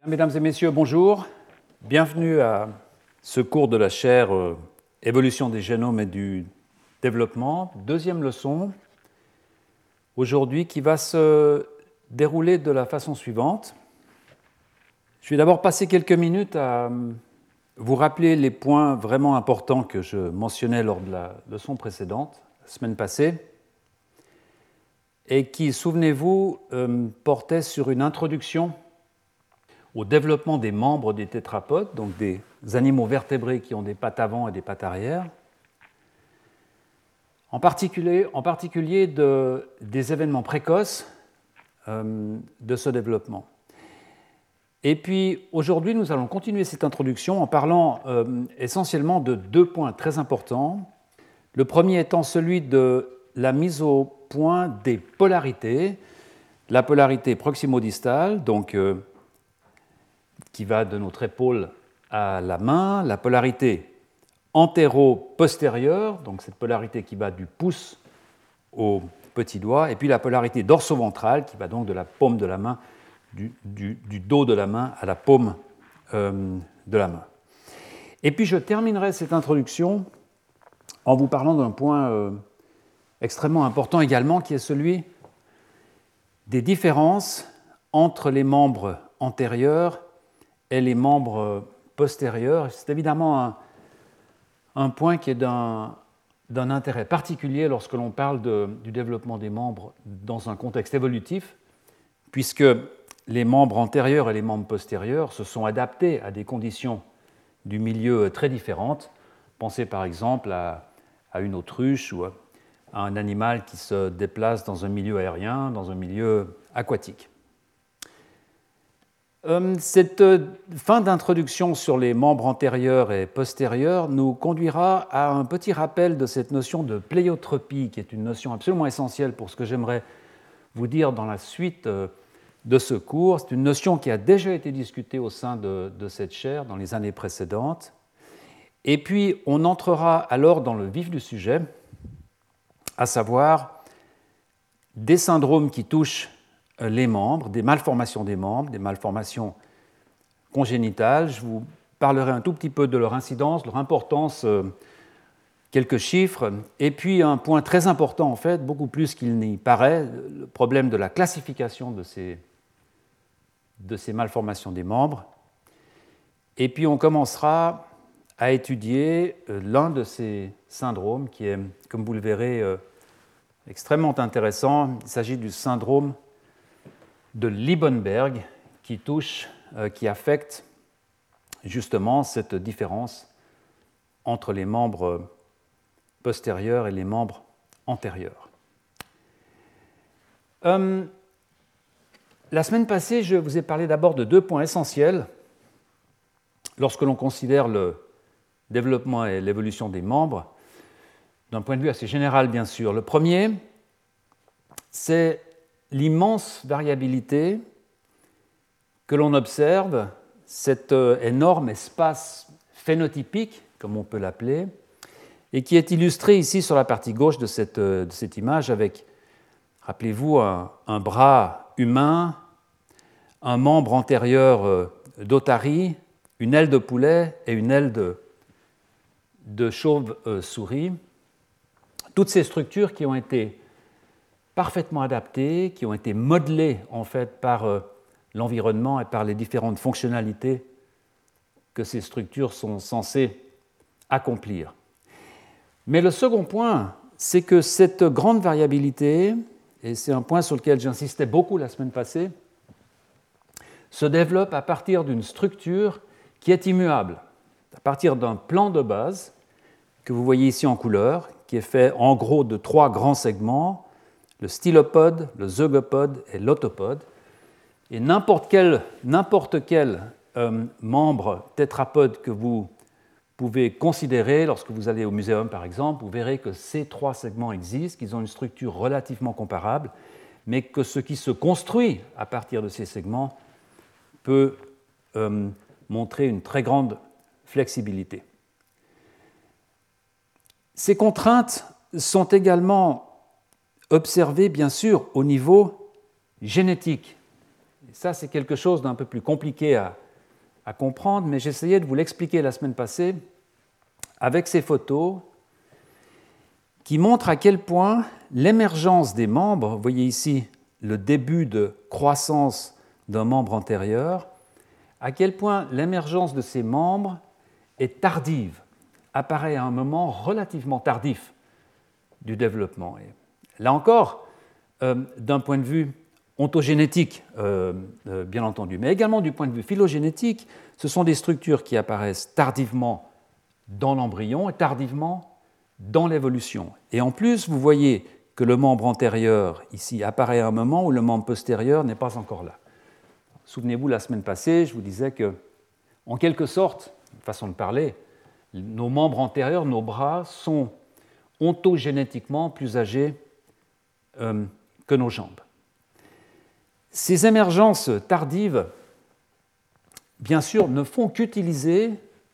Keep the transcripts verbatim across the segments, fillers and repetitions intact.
Mesdames et messieurs, bonjour. Bienvenue à ce cours de la chaire euh, Évolution des génomes et du développement, deuxième leçon, aujourd'hui qui va se dérouler de la façon suivante. Je vais d'abord passer quelques minutes à vous rappeler les points vraiment importants que je mentionnais lors de la leçon précédente, la semaine passée, et qui, souvenez-vous, euh, portaient sur une introduction au développement des membres des tétrapodes, donc des animaux vertébrés qui ont des pattes avant et des pattes arrière, en particulier, en particulier de, des événements précoces euh, de ce développement. Et puis aujourd'hui, nous allons continuer cette introduction en parlant euh, essentiellement de deux points très importants. Le premier étant celui de la mise au point des polarités, la polarité proximo-distale, donc euh, qui va de notre épaule à la main, la polarité antéro-postérieure, donc cette polarité qui va du pouce au petit doigt, et puis la polarité dorso-ventrale qui va donc de la paume de la main, du, du, du dos de la main à la paume euh, de la main. Et puis je terminerai cette introduction en vous parlant d'un point euh, extrêmement important également, qui est celui des différences entre les membres antérieurs et les membres postérieurs. C'est évidemment un, un point qui est d'un, d'un intérêt particulier lorsque l'on parle de, du développement des membres dans un contexte évolutif, puisque les membres antérieurs et les membres postérieurs se sont adaptés à des conditions du milieu très différentes. Pensez par exemple à, à une autruche ou à un animal qui se déplace dans un milieu aérien, dans un milieu aquatique. Cette fin d'introduction sur les membres antérieurs et postérieurs nous conduira à un petit rappel de cette notion de pléiotropie, qui est une notion absolument essentielle pour ce que j'aimerais vous dire dans la suite de ce cours. C'est une notion qui a déjà été discutée au sein de, de cette chaire dans les années précédentes. Et puis, on entrera alors dans le vif du sujet, à savoir des syndromes qui touchent les membres, des malformations des membres, des malformations congénitales. Je vous parlerai un tout petit peu de leur incidence, leur importance, euh, quelques chiffres, et puis un point très important en fait, beaucoup plus qu'il n'y paraît, le problème de la classification de ces, de ces malformations des membres. Et puis on commencera à étudier euh, l'un de ces syndromes qui est, comme vous le verrez, euh, extrêmement intéressant. Il s'agit du syndrome de Liebenberg qui touche, euh, qui affecte justement cette différence entre les membres postérieurs et les membres antérieurs. Euh, la semaine passée, je vous ai parlé d'abord de deux points essentiels lorsque l'on considère le développement et l'évolution des membres, d'un point de vue assez général bien sûr. Le premier, c'est l'immense variabilité que l'on observe, cet énorme espace phénotypique, comme on peut l'appeler, et qui est illustré ici sur la partie gauche de cette, de cette image avec, rappelez-vous, un, un bras humain, un membre antérieur d'otarie, une aile de poulet et une aile de, de chauve-souris. Toutes ces structures qui ont été parfaitement adaptés, qui ont été modelés en fait par euh, l'environnement et par les différentes fonctionnalités que ces structures sont censées accomplir. Mais le second point, c'est que cette grande variabilité, et c'est un point sur lequel j'insistais beaucoup la semaine passée, se développe à partir d'une structure qui est immuable, à partir d'un plan de base que vous voyez ici en couleur, qui est fait en gros de trois grands segments, le stylopode, le zeugopode et l'autopode. Et n'importe quel, n'importe quel euh, membre tétrapode que vous pouvez considérer, lorsque vous allez au muséum par exemple, vous verrez que ces trois segments existent, qu'ils ont une structure relativement comparable, mais que ce qui se construit à partir de ces segments peut euh, montrer une très grande flexibilité. Ces contraintes sont également observées, bien sûr, au niveau génétique. Ça, c'est quelque chose d'un peu plus compliqué à, à comprendre, mais j'essayais de vous l'expliquer la semaine passée avec ces photos qui montrent à quel point l'émergence des membres, vous voyez ici le début de croissance d'un membre antérieur, à quel point l'émergence de ces membres est tardive, apparaît à un moment relativement tardif du développement. Et là encore, euh, d'un point de vue ontogénétique, euh, euh, bien entendu, mais également du point de vue phylogénétique, ce sont des structures qui apparaissent tardivement dans l'embryon et tardivement dans l'évolution. Et en plus, vous voyez que le membre antérieur, ici, apparaît à un moment où le membre postérieur n'est pas encore là. Souvenez-vous, la semaine passée, je vous disais que, en quelque sorte, façon de parler, nos membres antérieurs, nos bras, sont ontogénétiquement plus âgés euh, que nos jambes. Ces émergences tardives, bien sûr, ne font qu'utiliser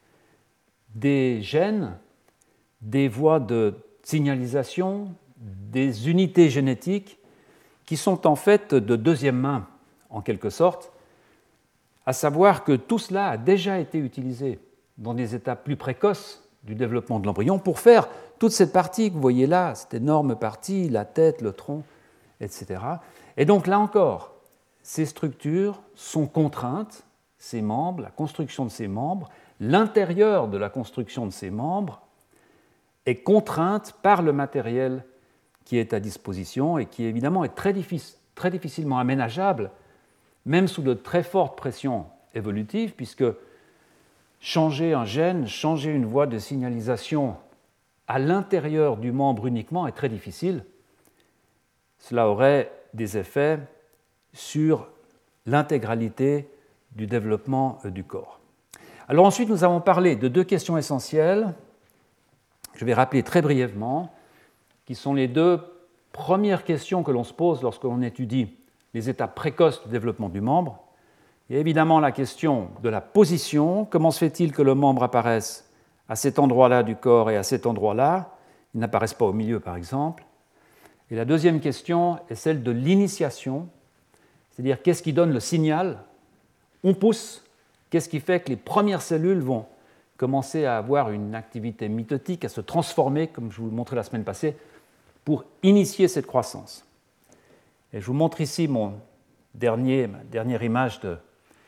des gènes, des voies de signalisation, des unités génétiques qui sont en fait de deuxième main, en quelque sorte, à savoir que tout cela a déjà été utilisé dans des étapes plus précoces du développement de l'embryon pour faire toute cette partie que vous voyez là, cette énorme partie, la tête, le tronc, et cetera. Et donc là encore, ces structures sont contraintes, ces membres, la construction de ces membres, l'intérieur de la construction de ces membres est contrainte par le matériel qui est à disposition et qui évidemment est très, difficile, très difficilement aménageable, même sous de très fortes pressions évolutives, puisque changer un gène, changer une voie de signalisation à l'intérieur du membre uniquement est très difficile. Cela aurait des effets sur l'intégralité du développement du corps. Alors ensuite, nous avons parlé de deux questions essentielles, que je vais rappeler très brièvement, qui sont les deux premières questions que l'on se pose lorsque l'on étudie les étapes précoces du développement du membre. Il y a évidemment la question de la position. Comment se fait-il que le membre apparaisse à cet endroit-là du corps et à cet endroit-là? Il n'apparaissent pas au milieu, par exemple. Et la deuxième question est celle de l'initiation, c'est-à-dire qu'est-ce qui donne le signal? On pousse. Qu'est-ce qui fait que les premières cellules vont commencer à avoir une activité mitotique, à se transformer, comme je vous le montrais la semaine passée, pour initier cette croissance? Et je vous montre ici mon dernier, ma dernière image de,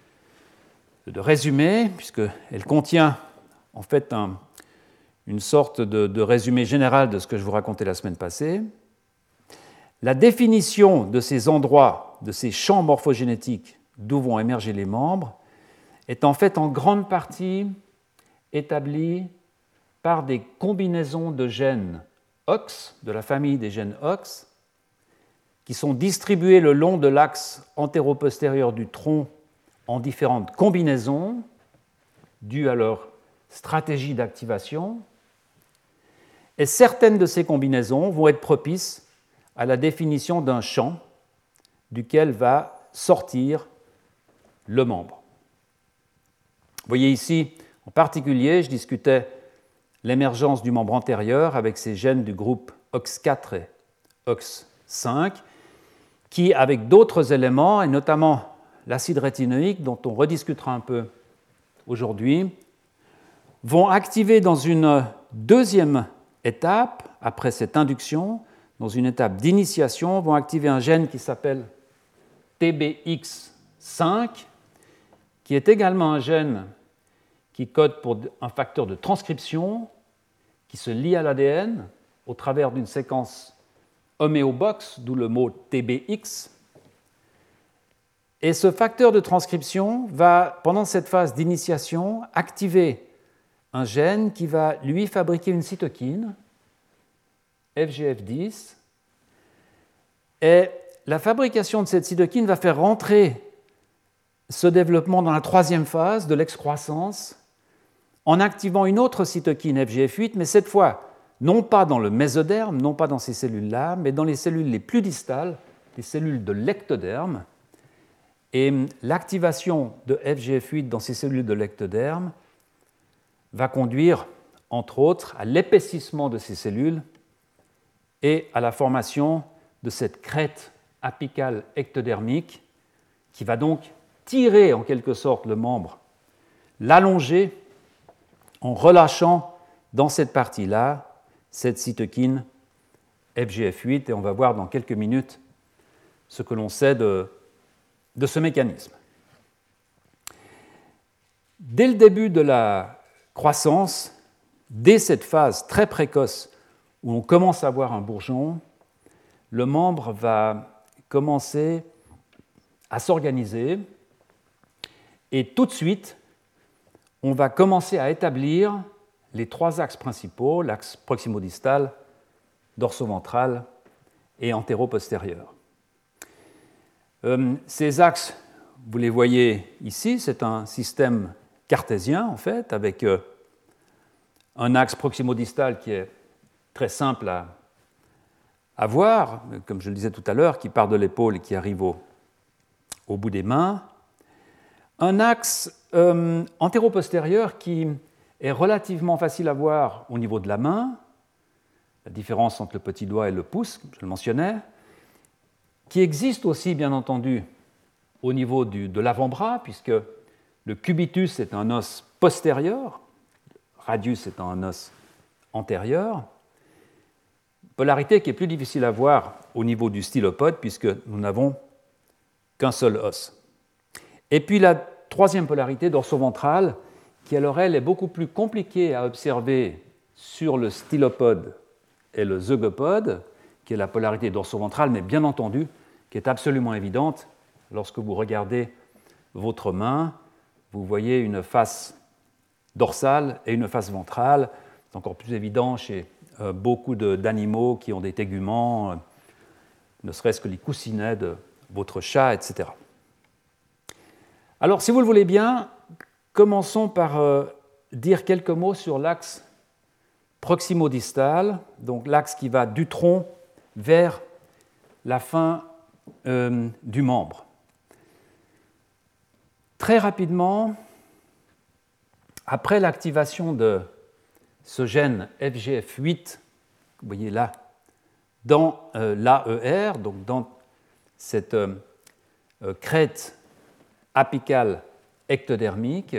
de résumé, puisqu'elle contient en fait un, une sorte de, de résumé général de ce que je vous racontais la semaine passée. La définition de ces endroits, de ces champs morphogénétiques d'où vont émerger les membres, est en fait en grande partie établie par des combinaisons de gènes O X, de la famille des gènes O X, qui sont distribués le long de l'axe antéro-postérieur du tronc en différentes combinaisons dues à leur stratégie d'activation. Et certaines de ces combinaisons vont être propices à la définition d'un champ duquel va sortir le membre. Vous voyez ici, en particulier, je discutais l'émergence du membre antérieur avec ces gènes du groupe O X quatre et O X cinq, qui, avec d'autres éléments, et notamment l'acide rétinoïque, dont on rediscutera un peu aujourd'hui, vont activer dans une deuxième étape, après cette induction, dans une étape d'initiation, vont activer un gène qui s'appelle T B X cinq, qui est également un gène qui code pour un facteur de transcription qui se lie à l'A D N au travers d'une séquence homéobox, d'où le mot T B X. Et ce facteur de transcription va, pendant cette phase d'initiation, activer un gène qui va, lui, fabriquer une cytokine, F G F dix, et la fabrication de cette cytokine va faire rentrer ce développement dans la troisième phase de l'excroissance en activant une autre cytokine F G F huit, mais cette fois, non pas dans le mésoderme, non pas dans ces cellules-là, mais dans les cellules les plus distales, les cellules de l'ectoderme. Et l'activation de F G F huit dans ces cellules de l'ectoderme va conduire, entre autres, à l'épaississement de ces cellules et à la formation de cette crête apicale ectodermique qui va donc tirer en quelque sorte le membre, l'allonger en relâchant dans cette partie-là cette cytokine F G F huit, et on va voir dans quelques minutes ce que l'on sait de, de ce mécanisme. Dès le début de la croissance, dès cette phase très précoce où on commence à voir un bourgeon, le membre va commencer à s'organiser et tout de suite, on va commencer à établir les trois axes principaux, l'axe proximodistal, dorsoventral et antéro-postérieur. Euh, ces axes, vous les voyez ici, c'est un système cartésien en fait, avec euh, un axe proximodistal qui est très simple à, à voir, comme je le disais tout à l'heure, qui part de l'épaule et qui arrive au, au bout des mains. Un axe euh, antéro-postérieur qui est relativement facile à voir au niveau de la main, la différence entre le petit doigt et le pouce, je le mentionnais, qui existe aussi, bien entendu, au niveau du, de l'avant-bras, puisque le cubitus est un os postérieur, radius étant un os antérieur, polarité qui est plus difficile à voir au niveau du stylopode, puisque nous n'avons qu'un seul os. Et puis la troisième polarité dorsoventrale, qui alors elle est beaucoup plus compliquée à observer sur le stylopode et le zeugopode, qui est la polarité dorsoventrale, mais bien entendu, qui est absolument évidente lorsque vous regardez votre main, vous voyez une face dorsale et une face ventrale. C'est encore plus évident chez euh, beaucoup de, d'animaux qui ont des téguments, euh, ne serait-ce que les coussinets de votre chat, et cetera. Alors, si vous le voulez bien, commençons par euh, dire quelques mots sur l'axe proximodistal, donc l'axe qui va du tronc vers la fin euh, du membre. Très rapidement, après l'activation de ce gène F G F huit, vous voyez là, dans euh, l'A E R, donc dans cette euh, euh, crête apicale ectodermique,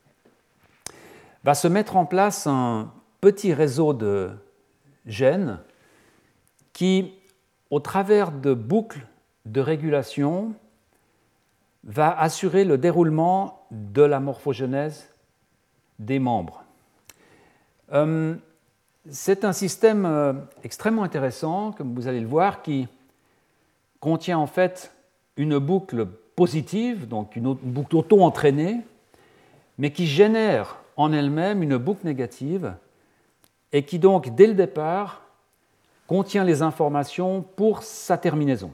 va se mettre en place un petit réseau de gènes qui, au travers de boucles de régulation, va assurer le déroulement de la morphogenèse des membres. Euh, c'est un système euh, extrêmement intéressant, comme vous allez le voir, qui contient en fait une boucle positive, donc une, autre, une boucle auto-entraînée, mais qui génère en elle-même une boucle négative et qui donc, dès le départ, contient les informations pour sa terminaison.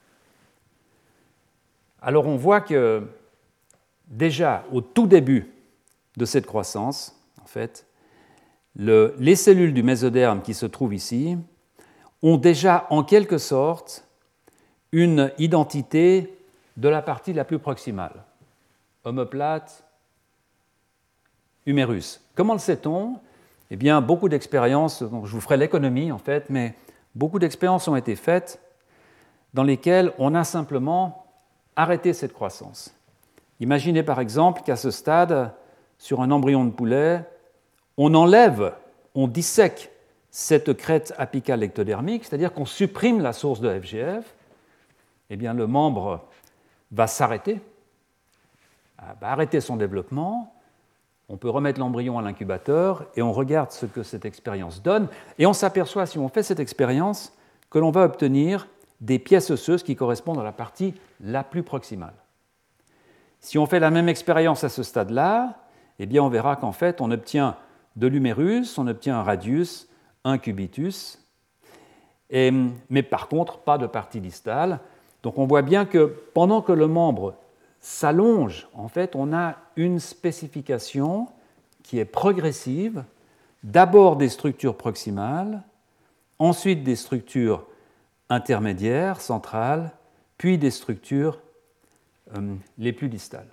Alors on voit que déjà au tout début de cette croissance, en fait, le, les cellules du mésoderme qui se trouvent ici ont déjà en quelque sorte une identité de la partie la plus proximale. Omoplate, humérus. Comment le sait-on ? Eh bien, beaucoup d'expériences, donc je vous ferai l'économie en fait, mais beaucoup d'expériences ont été faites dans lesquelles on a simplement arrêté cette croissance. Imaginez par exemple qu'à ce stade, sur un embryon de poulet, on enlève, on dissèque cette crête apicale ectodermique, c'est-à-dire qu'on supprime la source de F G F, eh bien le membre va s'arrêter, va arrêter son développement. On peut remettre l'embryon à l'incubateur et on regarde ce que cette expérience donne. Et on s'aperçoit, si on fait cette expérience, que l'on va obtenir des pièces osseuses qui correspondent à la partie la plus proximale. Si on fait la même expérience à ce stade-là, eh bien on verra qu'en fait, on obtient de l'humérus, on obtient un radius, un cubitus, et, mais par contre, pas de partie distale. Donc on voit bien que pendant que le membre s'allonge, en fait, on a une spécification qui est progressive, d'abord des structures proximales, ensuite des structures intermédiaires, centrales, puis des structures euh, les plus distales.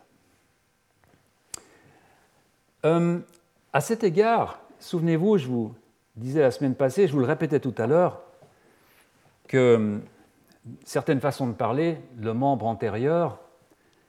Euh, à cet égard, souvenez-vous, je vous disais la semaine passée, je vous le répétais tout à l'heure, que certaines façons de parler, le membre antérieur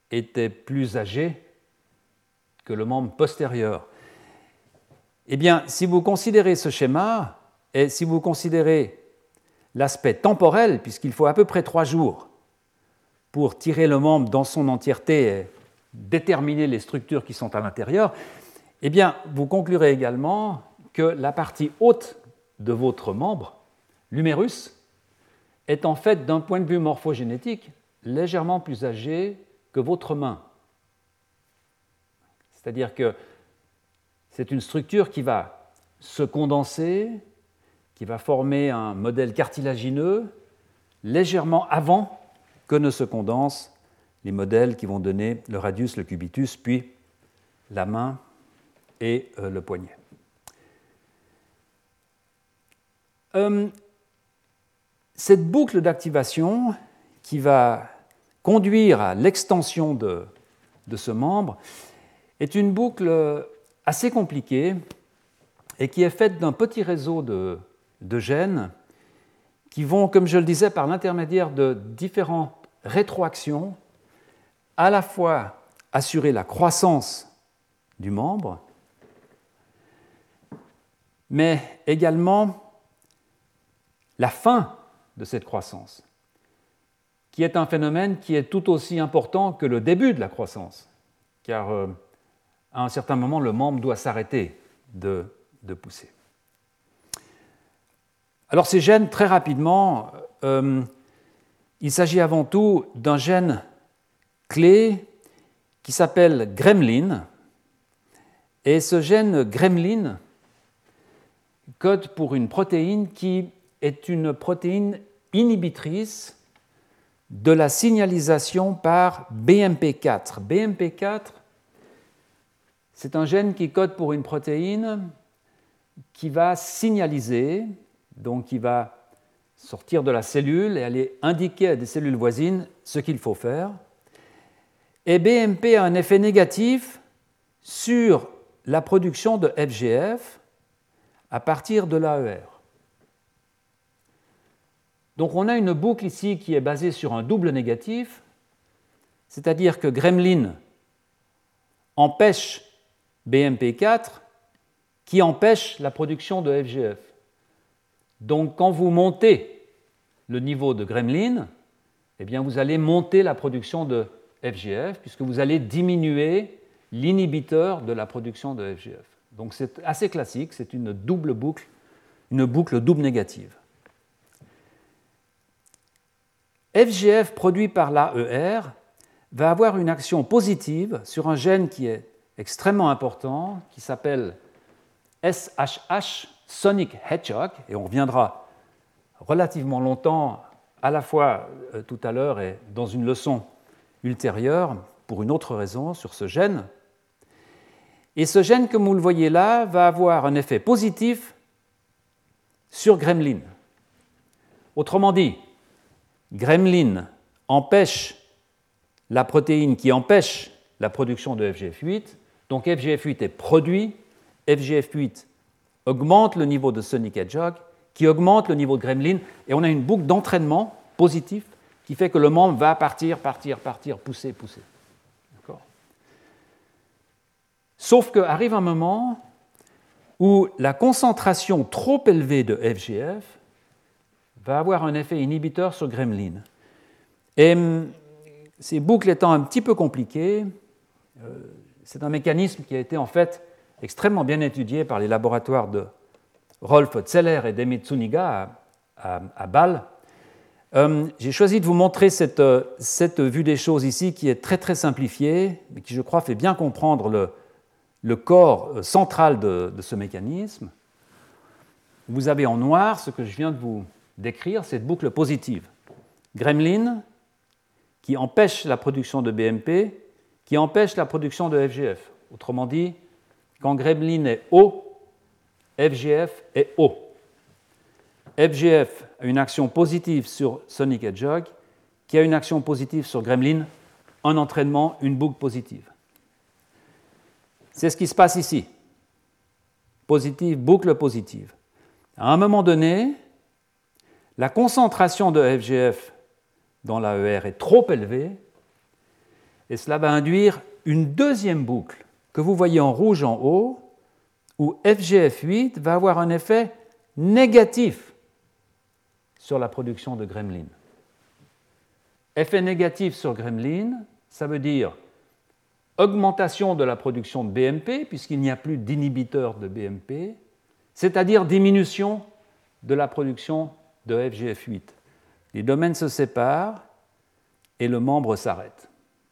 était plus âgé que le membre postérieur. Eh bien, si vous considérez ce schéma, et si vous considérez l'aspect temporel, puisqu'il faut à peu près trois jours pour tirer le membre dans son entièreté et déterminer les structures qui sont à l'intérieur, eh bien, vous conclurez également que la partie haute de votre membre, l'humérus, est en fait, d'un point de vue morphogénétique, légèrement plus âgé que votre main. C'est-à-dire que c'est une structure qui va se condenser, qui va former un modèle cartilagineux légèrement avant que ne se condensent les modèles qui vont donner le radius, le cubitus, puis la main et euh, le poignet. Euh, cette boucle d'activation qui va conduire à l'extension de, de ce membre est une boucle assez compliquée et qui est faite d'un petit réseau de, de gènes qui vont, comme je le disais, par l'intermédiaire de différentes rétroactions, à la fois assurer la croissance du membre, mais également la fin de cette croissance, qui est un phénomène qui est tout aussi important que le début de la croissance, car euh, à un certain moment, le membre doit s'arrêter de, de pousser. Alors ces gènes, très rapidement, euh, il s'agit avant tout d'un gène clé qui s'appelle gremlin, et ce gène gremlin code pour une protéine qui est une protéine inhibitrice de la signalisation par B M P quatre. B M P quatre, c'est un gène qui code pour une protéine qui va signaliser, donc qui va sortir de la cellule et aller indiquer à des cellules voisines ce qu'il faut faire. Et B M P a un effet négatif sur la production de F G F à partir de l'A E R. Donc on a une boucle ici qui est basée sur un double négatif, c'est-à-dire que gremlin empêche B M P quatre qui empêche la production de F G F. Donc quand vous montez le niveau de gremlin, eh bien vous allez monter la production de F G F puisque vous allez diminuer l'inhibiteur de la production de F G F. Donc c'est assez classique, c'est une double boucle, une boucle double négative. F G F produit par l'A E R va avoir une action positive sur un gène qui est extrêmement important, qui s'appelle S H H, Sonic Hedgehog, et on reviendra relativement longtemps, à la fois euh, tout à l'heure et dans une leçon ultérieure, pour une autre raison, sur ce gène. Et ce gène, comme vous le voyez là, va avoir un effet positif sur gremlin. Autrement dit, gremlin empêche la protéine qui empêche la production de F G F huit, donc F G F huit est produit, F G F huit augmente le niveau de Sonic Hedgehog, qui augmente le niveau de gremlin, et on a une boucle d'entraînement positif qui fait que le membre va partir, partir, partir, pousser, pousser. D'accord ? Sauf qu'arrive un moment où la concentration trop élevée de F G F va avoir un effet inhibiteur sur gremlin. Et ces boucles étant un petit peu compliquées, euh, c'est un mécanisme qui a été en fait extrêmement bien étudié par les laboratoires de Rolf Zeller et d'Emit Zuniga à, à, à Bâle. Euh, j'ai choisi de vous montrer cette, cette vue des choses ici qui est très très simplifiée, mais qui je crois fait bien comprendre le, le corps central de, de ce mécanisme. Vous avez en noir ce que je viens de vous décrire, cette boucle positive. Gremlin, qui empêche la production de B M P, qui empêche la production de F G F. Autrement dit, quand gremlin est haut, F G F est haut. F G F a une action positive sur Sonic Hedgehog, qui a une action positive sur gremlin, un entraînement, une boucle positive. C'est ce qui se passe ici. Positive, boucle positive. À un moment donné, la concentration de F G F dans l'A E R est trop élevée Et cela va induire une deuxième boucle que vous voyez en rouge en haut, où F G F huit va avoir un effet négatif sur la production de gremlin. Effet négatif sur gremlin, ça veut dire augmentation de la production de B M P, puisqu'il n'y a plus d'inhibiteur de B M P, c'est-à-dire diminution de la production de F G F huit. Les domaines se séparent et le membre s'arrête.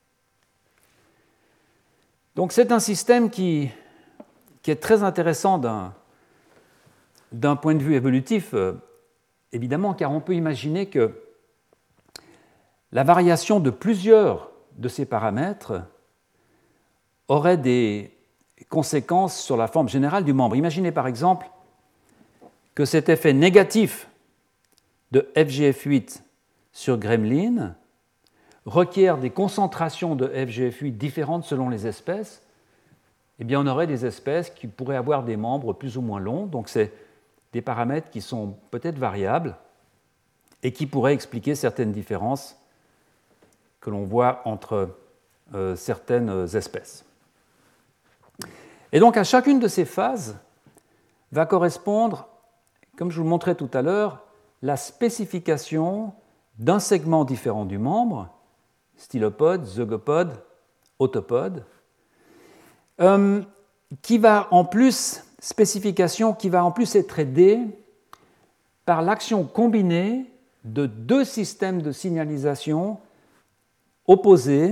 Donc c'est un système qui, qui est très intéressant d'un, d'un point de vue évolutif, euh, évidemment, car on peut imaginer que la variation de plusieurs de ces paramètres aurait des conséquences sur la forme générale du membre. Imaginez par exemple que cet effet négatif de F G F huit sur gremlin requiert des concentrations de F G F huit différentes selon les espèces. Eh bien, on aurait des espèces qui pourraient avoir des membres plus ou moins longs, donc c'est des paramètres qui sont peut-être variables et qui pourraient expliquer certaines différences que l'on voit entre euh, certaines espèces. Et donc, à chacune de ces phases va correspondre, comme je vous le montrais tout à l'heure, la spécification d'un segment différent du membre, stylopode, zygopode, autopode, euh, qui va en plus, spécification qui va en plus être aidée par l'action combinée de deux systèmes de signalisation opposés,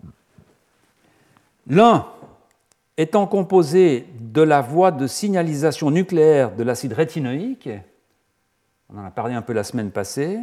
l'un étant composé de la voie de signalisation nucléaire de l'acide rétinoïque, on en a parlé un peu la semaine passée,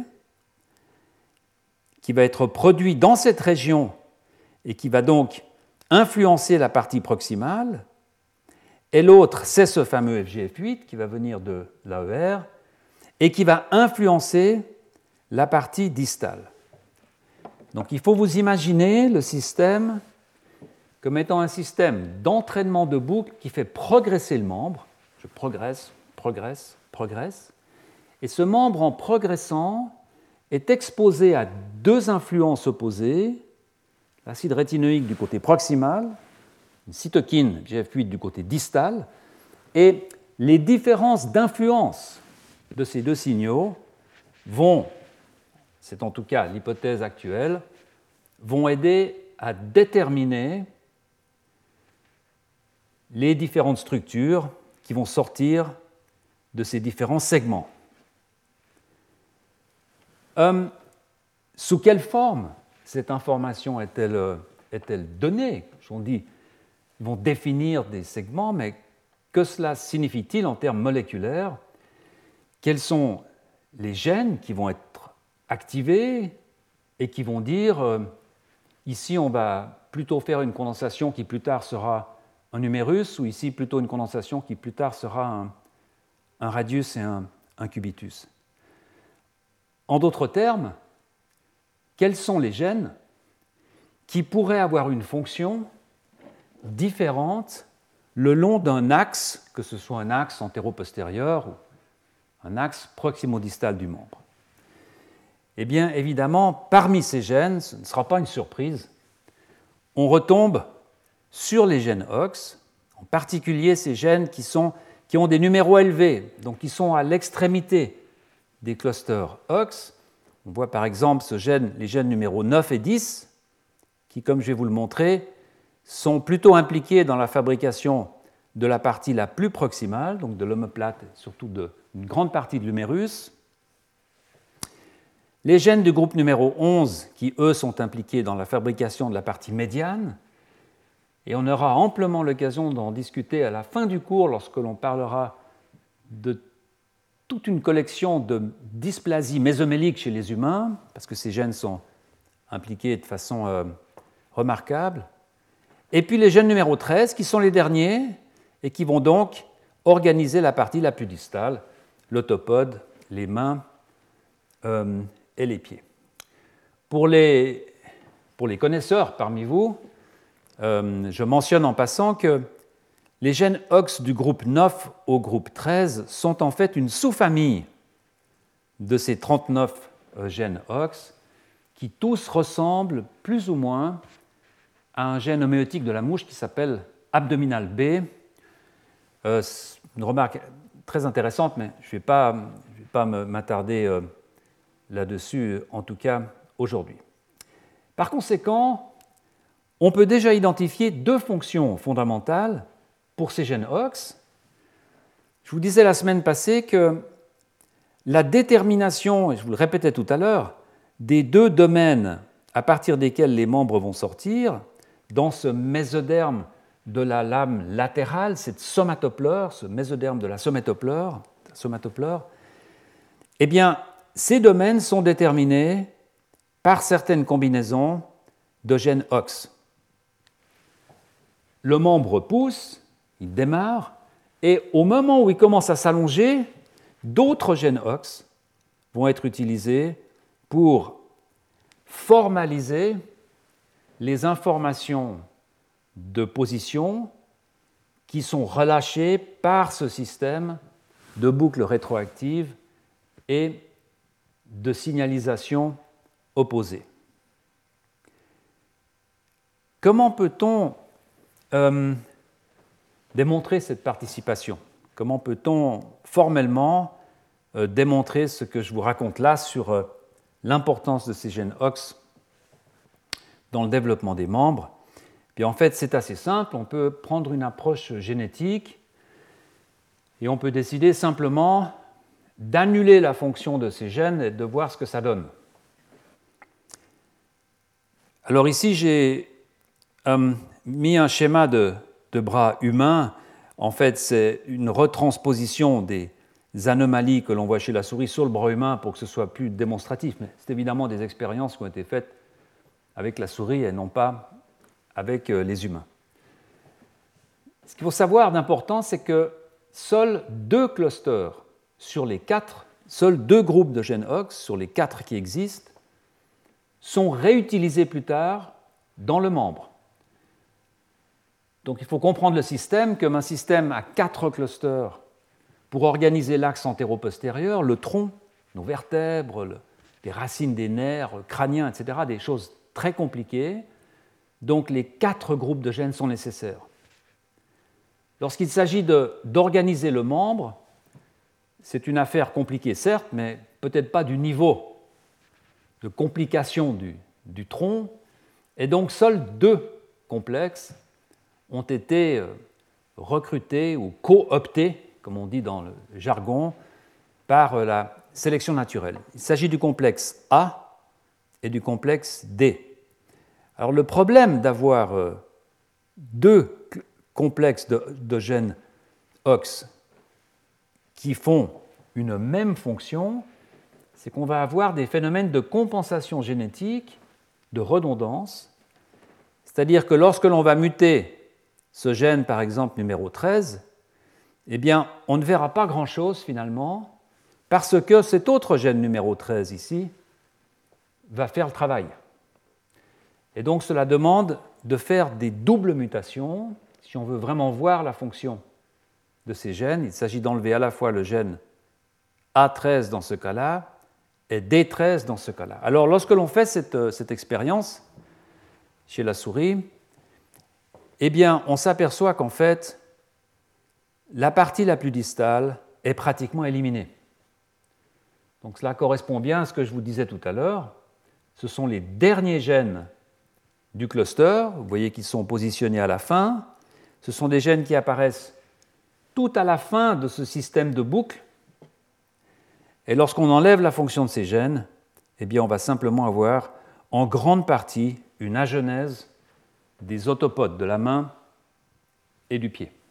qui va être produit dans cette région et qui va donc influencer la partie proximale, et l'autre, c'est ce fameux F G F huit qui va venir de l'A E R et qui va influencer la partie distale. Donc il faut vous imaginer le système comme étant un système d'entraînement de boucle qui fait progresser le membre. Je progresse, progresse, progresse. Et ce membre, en progressant, est exposé à deux influences opposées, l'acide rétinoïque du côté proximal, une cytokine F G F huit du côté distal, et les différences d'influence de ces deux signaux vont, c'est en tout cas l'hypothèse actuelle, vont aider à déterminer les différentes structures qui vont sortir de ces différents segments. Euh, sous quelle forme cette information est-elle, est-elle donnée? On dit, ils vont définir des segments, mais que cela signifie-t-il en termes moléculaires? Quels sont les gènes qui vont être activés et qui vont dire, euh, ici on va plutôt faire une condensation qui plus tard sera un numérus, ou ici plutôt une condensation qui plus tard sera un, un radius et un, un cubitus. En d'autres termes, quels sont les gènes qui pourraient avoir une fonction différente le long d'un axe, que ce soit un axe antéro-postérieur ou un axe proximo-distal du membre? Eh bien, évidemment, parmi ces gènes, ce ne sera pas une surprise, on retombe sur les gènes O X, en particulier ces gènes qui, sont, qui ont des numéros élevés, donc qui sont à l'extrémité des clusters O X. On voit par exemple ce gène, les gènes numéros neuf et dix, qui, comme je vais vous le montrer, sont plutôt impliqués dans la fabrication de la partie la plus proximale, donc de l'omoplate, surtout d'une grande partie de l'humérus. Les gènes du groupe numéro onze, qui eux sont impliqués dans la fabrication de la partie médiane, et on aura amplement l'occasion d'en discuter à la fin du cours lorsque l'on parlera de toute une collection de dysplasies mésoméliques chez les humains, parce que ces gènes sont impliqués de façon euh, remarquable. Et puis les gènes numéro treize, qui sont les derniers, et qui vont donc organiser la partie la plus distale, l'autopode, les mains euh, et les pieds. Pour les, pour les connaisseurs parmi vous, euh, je mentionne en passant que les gènes O X du groupe neuf au groupe treize sont en fait une sous-famille de ces trente-neuf gènes O X qui tous ressemblent plus ou moins à un gène homéotique de la mouche qui s'appelle abdominal B. Euh, une remarque très intéressante, mais je ne vais pas, je vais pas m'attarder euh, là-dessus, en tout cas aujourd'hui. Par conséquent, on peut déjà identifier deux fonctions fondamentales pour ces gènes O X. Je vous disais la semaine passée que la détermination, et je vous le répétais tout à l'heure, des deux domaines à partir desquels les membres vont sortir, dans ce mésoderme de la lame latérale, cette somatopleure, ce mésoderme de la somatopleure, somatopleure, eh bien, ces domaines sont déterminés par certaines combinaisons de gènes O X. Le membre pousse, il démarre, et au moment où il commence à s'allonger, d'autres gènes O X vont être utilisés pour formaliser les informations de position qui sont relâchées par ce système de boucles rétroactives et de signalisation opposée. Comment peut-on euh, démontrer cette participation? Comment peut-on formellement euh, démontrer ce que je vous raconte là sur euh, l'importance de ces gènes O X dans le développement des membres? Puis en fait, c'est assez simple. On peut prendre une approche génétique et on peut décider simplement d'annuler la fonction de ces gènes et de voir ce que ça donne. Alors ici, j'ai euh, mis un schéma de, de bras humain. En fait, c'est une retransposition des anomalies que l'on voit chez la souris sur le bras humain pour que ce soit plus démonstratif. Mais c'est évidemment des expériences qui ont été faites avec la souris et non pas avec les humains. Ce qu'il faut savoir d'important, c'est que seuls deux clusters sur les quatre, seuls deux groupes de gènes O X sur les quatre qui existent sont réutilisés plus tard dans le membre. Donc il faut comprendre le système comme un système à quatre clusters pour organiser l'axe antéro-postérieur, le tronc, nos vertèbres, le, les racines des nerfs crâniens, et cetera, des choses très compliquées. Donc les quatre groupes de gènes sont nécessaires. Lorsqu'il s'agit de, d'organiser le membre, c'est une affaire compliquée, certes, mais peut-être pas du niveau de complication du, du tronc, et donc seuls deux complexes ont été recrutés ou cooptés, comme on dit dans le jargon, par la sélection naturelle. Il s'agit du complexe A et du complexe D. Alors le problème d'avoir deux complexes de, de gènes O X qui font une même fonction, c'est qu'on va avoir des phénomènes de compensation génétique, de redondance, c'est-à-dire que lorsque l'on va muter ce gène, par exemple numéro treize, eh bien, on ne verra pas grand-chose finalement, parce que cet autre gène numéro treize ici va faire le travail. Et donc cela demande de faire des doubles mutations si on veut vraiment voir la fonction de ces gènes. Il s'agit d'enlever à la fois le gène A treize dans ce cas-là et D treize dans ce cas-là. Alors lorsque l'on fait cette, cette expérience chez la souris, eh bien on s'aperçoit qu'en fait la partie la plus distale est pratiquement éliminée. Donc cela correspond bien à ce que je vous disais tout à l'heure. Ce sont les derniers gènes du cluster, vous voyez qu'ils sont positionnés à la fin. Ce sont des gènes qui apparaissent tout à la fin de ce système de boucles. Et lorsqu'on enlève la fonction de ces gènes, eh bien on va simplement avoir en grande partie une agenèse des autopodes de la main et du pied.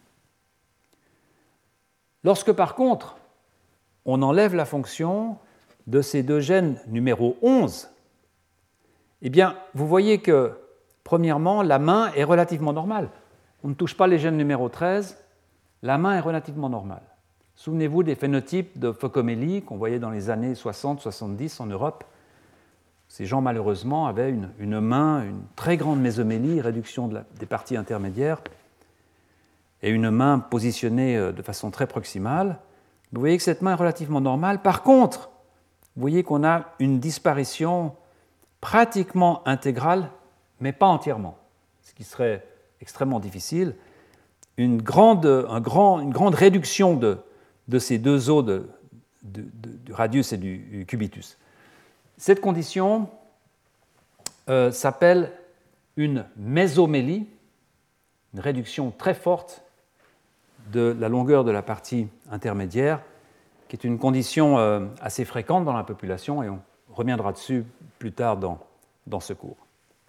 Lorsque par contre, on enlève la fonction de ces deux gènes numéro onze, eh bien, vous voyez que, premièrement, la main est relativement normale. On ne touche pas les gènes numéro treize, la main est relativement normale. Souvenez-vous des phénotypes de phocomélie qu'on voyait dans les années soixante soixante-dix en Europe. Ces gens, malheureusement, avaient une, une main, une très grande mésomélie, réduction de la, des parties intermédiaires, et une main positionnée de façon très proximale. Vous voyez que cette main est relativement normale. Par contre, vous voyez qu'on a une disparition pratiquement intégrale, mais pas entièrement. Ce qui serait extrêmement difficile, une grande, un grand, une grande réduction de, de ces deux os de, de, de, du radius et du cubitus. Cette condition euh, s'appelle une mésomélie, une réduction très forte de la longueur de la partie intermédiaire, qui est une condition euh, assez fréquente dans la population, et on reviendra dessus plus tard dans, dans ce cours.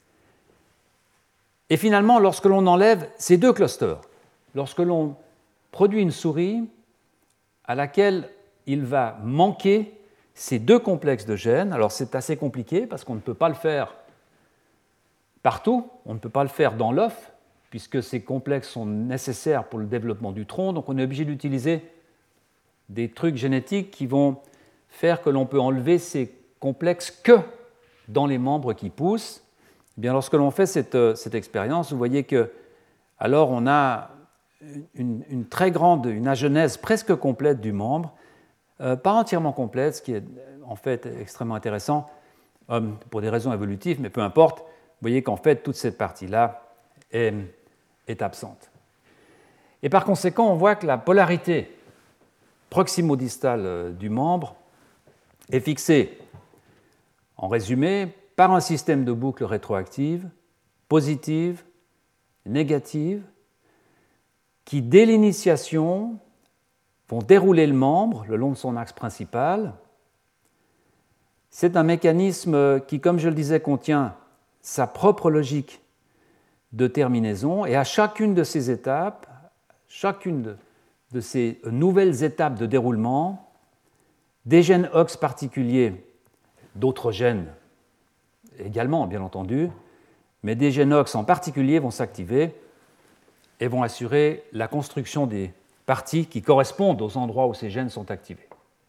Et finalement, lorsque l'on enlève ces deux clusters, lorsque l'on produit une souris à laquelle il va manquer ces deux complexes de gènes, alors c'est assez compliqué parce qu'on ne peut pas le faire partout, on ne peut pas le faire dans l'œuf, puisque ces complexes sont nécessaires pour le développement du tronc, donc on est obligé d'utiliser des trucs génétiques qui vont faire que l'on peut enlever ces complexes que dans les membres qui poussent. Eh bien, lorsque l'on fait cette, cette expérience, vous voyez que alors on a une, une très grande, une agenèse presque complète du membre, euh, pas entièrement complète, ce qui est en fait extrêmement intéressant euh, pour des raisons évolutives, mais peu importe, vous voyez qu'en fait toute cette partie-là est, est absente. Et par conséquent, on voit que la polarité proximo-distale du membre est fixée, en résumé, par un système de boucles rétroactives, positives, négatives, qui, dès l'initiation, vont dérouler le membre le long de son axe principal. C'est un mécanisme qui, comme je le disais, contient sa propre logique de terminaison, et à chacune de ces étapes, chacune de, de ces nouvelles étapes de déroulement, des gènes O X particuliers, d'autres gènes également, bien entendu, mais des gènes O X en particulier vont s'activer et vont assurer la construction des parties qui correspondent aux endroits où ces gènes sont activés.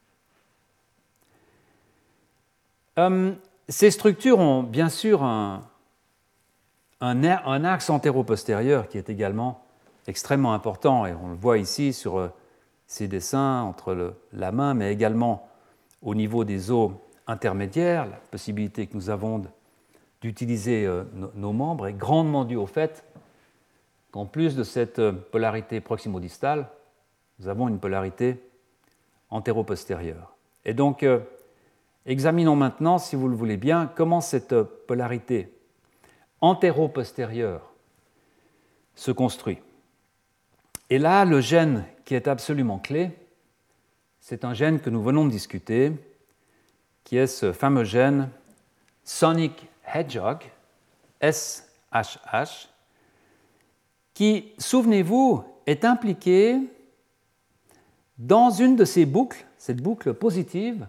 Euh, ces structures ont bien sûr un, un, un axe antéro-postérieur qui est également extrêmement important, et on le voit ici sur ces dessins entre le, la main, mais également au niveau des os intermédiaires. La possibilité que nous avons d'utiliser euh, nos, nos membres est grandement due au fait qu'en plus de cette polarité proximo-distale, nous avons une polarité antéro-postérieure. Et donc, euh, examinons maintenant, si vous le voulez bien, comment cette polarité antéro-postérieure se construit. Et là, le gène qui est absolument clé, c'est un gène que nous venons de discuter, qui est ce fameux gène Sonic Hedgehog, S H H, qui, souvenez-vous, est impliqué dans une de ces boucles, cette boucle positive,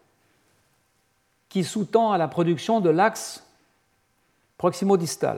qui sous-tend à la production de l'axe proximo-distal.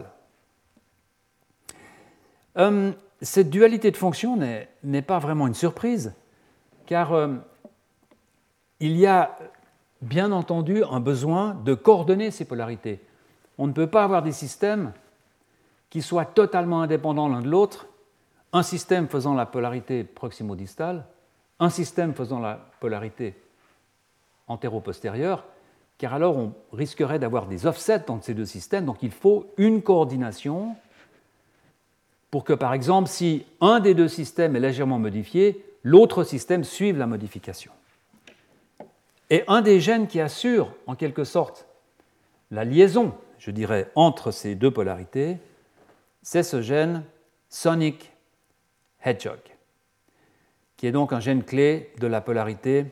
Euh, cette dualité de fonctions n'est, n'est pas vraiment une surprise, car euh, il y a bien entendu un besoin de coordonner ces polarités. On ne peut pas avoir des systèmes qui soient totalement indépendants l'un de l'autre, un système faisant la polarité proximo-distale, un système faisant la polarité antéro-postérieure, car alors on risquerait d'avoir des offsets entre ces deux systèmes, donc il faut une coordination pour que, par exemple, si un des deux systèmes est légèrement modifié, l'autre système suive la modification. Et un des gènes qui assure, en quelque sorte, la liaison, je dirais, entre ces deux polarités, c'est ce gène Sonic Hedgehog, qui est donc un gène clé de la polarité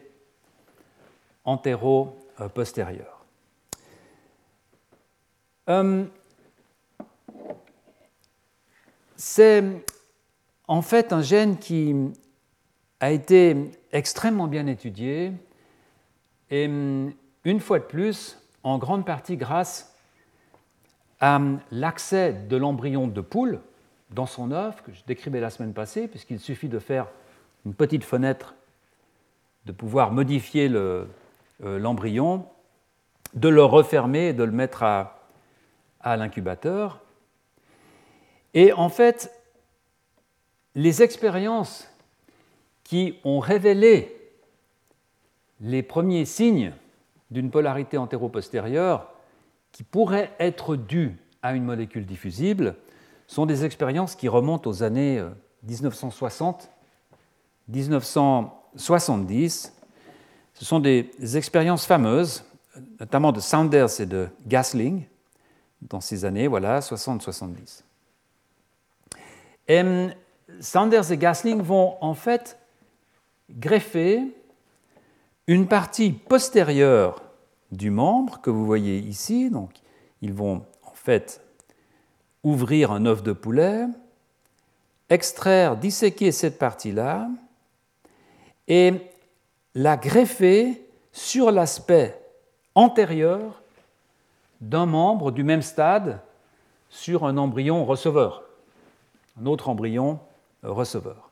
antéro-postérieure. Euh, c'est en fait un gène qui a été extrêmement bien étudié et, une fois de plus, en grande partie grâce à l'accès de l'embryon de poule dans son œuf, que je décrivais la semaine passée, puisqu'il suffit de faire une petite fenêtre, de pouvoir modifier le, euh, l'embryon, de le refermer et de le mettre à, à l'incubateur. Et en fait, les expériences qui ont révélé les premiers signes d'une polarité antéro-postérieure qui pourrait être due à une molécule diffusible sont des expériences qui remontent aux années dix-neuf cent soixante, dix-neuf cent soixante-dix. Ce sont des expériences fameuses, notamment de Saunders et de Gasling, dans ces années, voilà, soixante soixante-dix. Et Saunders et Gasling vont en fait greffer une partie postérieure du membre que vous voyez ici. Donc, ils vont en fait ouvrir un œuf de poulet, extraire, disséquer cette partie-là et la greffer sur l'aspect antérieur d'un membre du même stade sur un embryon receveur, un autre embryon receveur.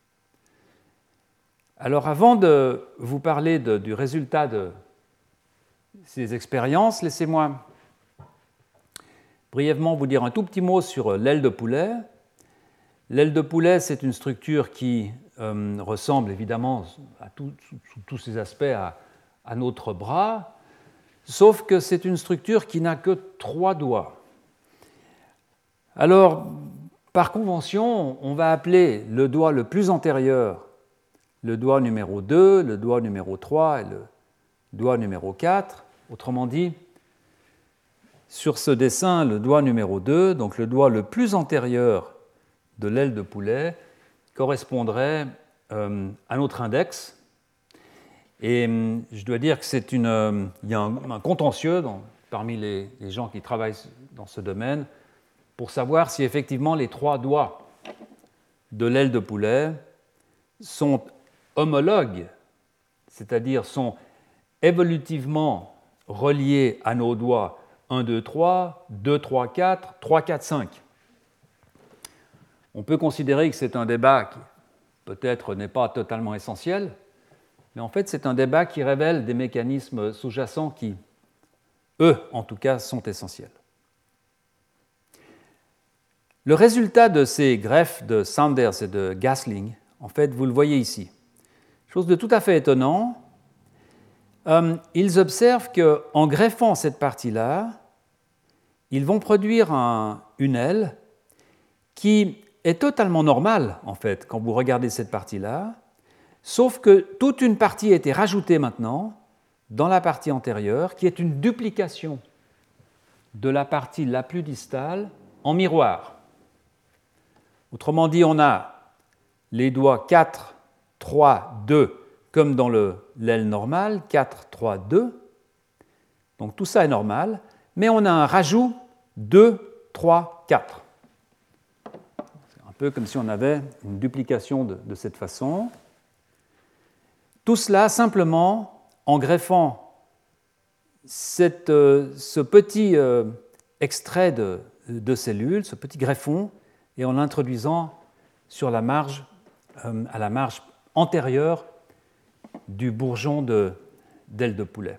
Alors, avant de vous parler de, du résultat de ces expériences, laissez-moi brièvement vous dire un tout petit mot sur l'aile de poulet. L'aile de poulet, c'est une structure qui euh, ressemble évidemment à tout, sous, sous tous ses aspects à, à notre bras, sauf que c'est une structure qui n'a que trois doigts. Alors, par convention, on va appeler le doigt le plus antérieur le doigt numéro deux, le doigt numéro trois et le doigt numéro quatre. Autrement dit, sur ce dessin, le doigt numéro deux, donc le doigt le plus antérieur de l'aile de poulet, correspondrait euh, à notre index. Et euh, je dois dire que c'est une, euh, il y a un, un contentieux dans, parmi les, les gens qui travaillent dans ce domaine pour savoir si effectivement les trois doigts de l'aile de poulet sont homologues, c'est-à-dire sont évolutivement reliés à nos doigts un, deux, trois, deux, trois, quatre, trois, quatre, cinq. On peut considérer que c'est un débat qui peut-être n'est pas totalement essentiel, mais en fait c'est un débat qui révèle des mécanismes sous-jacents qui, eux en tout cas, sont essentiels. Le résultat de ces greffes de Saunders et de Gasling, en fait, vous le voyez ici. Chose de tout à fait étonnant, euh, ils observent qu'en greffant cette partie-là, ils vont produire un, une aile qui est totalement normale, en fait, quand vous regardez cette partie-là, sauf que toute une partie a été rajoutée maintenant dans la partie antérieure, qui est une duplication de la partie la plus distale en miroir. Autrement dit, on a les doigts quatre, trois, deux, comme dans le, l'aile normale, quatre, trois, deux. Donc tout ça est normal, mais on a un rajout deux, trois, quatre. C'est un peu comme si on avait une duplication de, de cette façon. Tout cela simplement en greffant cette, euh, ce petit euh, extrait de, de cellules, ce petit greffon, et en l'introduisant sur la marge, euh, à la marge antérieure du bourgeon de, d'aile de poulet.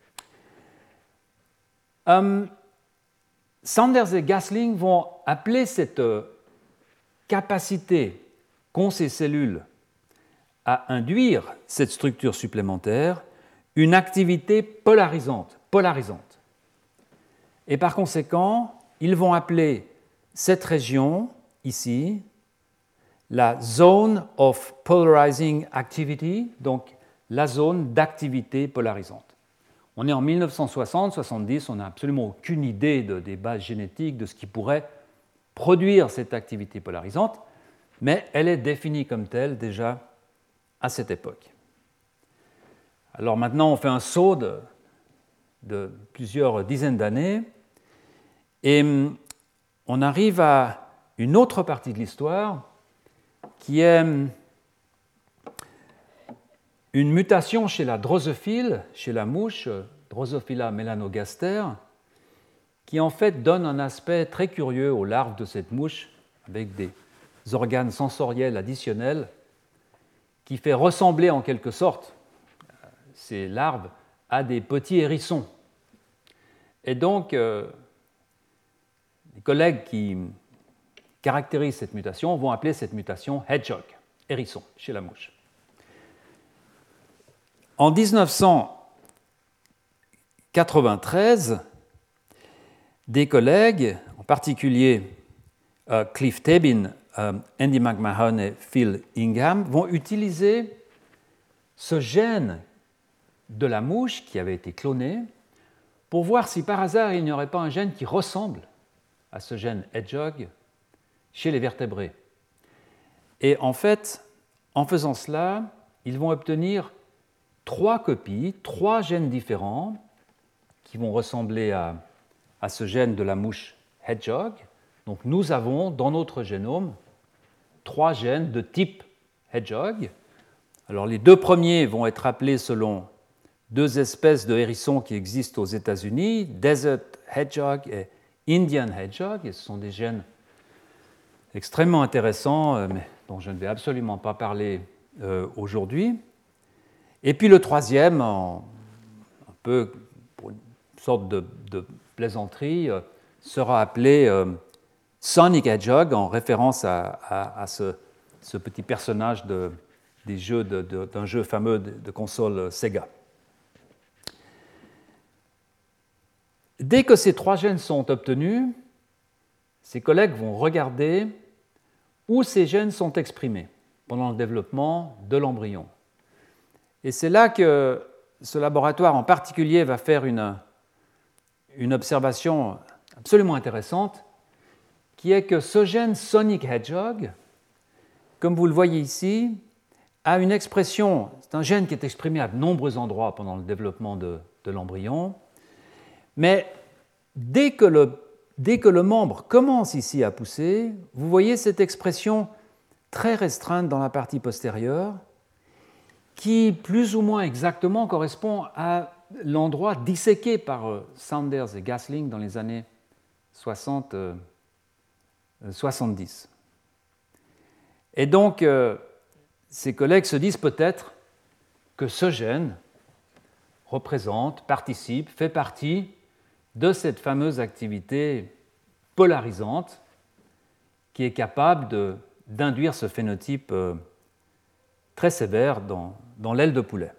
Euh, Saunders et Gasling vont appeler cette capacité qu'ont ces cellules à induire cette structure supplémentaire une activité polarisante, polarisante. Et par conséquent, ils vont appeler cette région, ici, la zone of polarizing activity, donc la zone d'activité polarisante. On est en mille neuf cent soixante soixante-dix, on n'a absolument aucune idée de, des bases génétiques, de ce qui pourrait produire cette activité polarisante, mais elle est définie comme telle déjà à cette époque. Alors maintenant, on fait un saut de, de plusieurs dizaines d'années et on arrive à une autre partie de l'histoire qui est une mutation chez la drosophile, chez la mouche, Drosophila melanogaster, qui en fait donne un aspect très curieux aux larves de cette mouche, avec des organes sensoriels additionnels, qui fait ressembler en quelque sorte ces larves à des petits hérissons. Et donc, euh, les collègues qui caractérisent cette mutation vont appeler cette mutation hedgehog, hérisson, chez la mouche. En dix-neuf cent quatre-vingt-treize, des collègues, en particulier euh, Cliff Tabin, euh, Andy McMahon et Phil Ingham vont utiliser ce gène de la mouche qui avait été cloné pour voir si par hasard il n'y aurait pas un gène qui ressemble à ce gène hedgehog chez les vertébrés. Et en fait, en faisant cela, ils vont obtenir trois copies, trois gènes différents qui vont ressembler à, à ce gène de la mouche hedgehog. Donc nous avons dans notre génome trois gènes de type hedgehog. Alors les deux premiers vont être appelés selon deux espèces de hérissons qui existent aux États-Unis, Desert Hedgehog et Indian Hedgehog, et ce sont des gènes extrêmement intéressants, mais dont je ne vais absolument pas parler euh, aujourd'hui. Et puis le troisième, en, un peu pour une sorte de, de plaisanterie, euh, sera appelé euh, Sonic Hedgehog, en référence à, à, à ce, ce petit personnage de, des jeux de, de, d'un jeu fameux de, de console Sega. Dès que ces trois gènes sont obtenus, ces collègues vont regarder où ces gènes sont exprimés pendant le développement de l'embryon. Et c'est là que ce laboratoire en particulier va faire une, une observation absolument intéressante, qui est que ce gène Sonic Hedgehog, comme vous le voyez ici, a une expression, c'est un gène qui est exprimé à de nombreux endroits pendant le développement de, de l'embryon, mais dès que, le, dès que le membre commence ici à pousser, vous voyez cette expression très restreinte dans la partie postérieure qui, plus ou moins exactement, correspond à l'endroit disséqué par Saunders et Gasling dans les années soixante soixante-dix. Et donc, euh, ces collègues se disent peut-être que ce gène représente, participe, fait partie de cette fameuse activité polarisante qui est capable de, d'induire ce phénotype euh, très sévère dans, dans l'aile de poulet.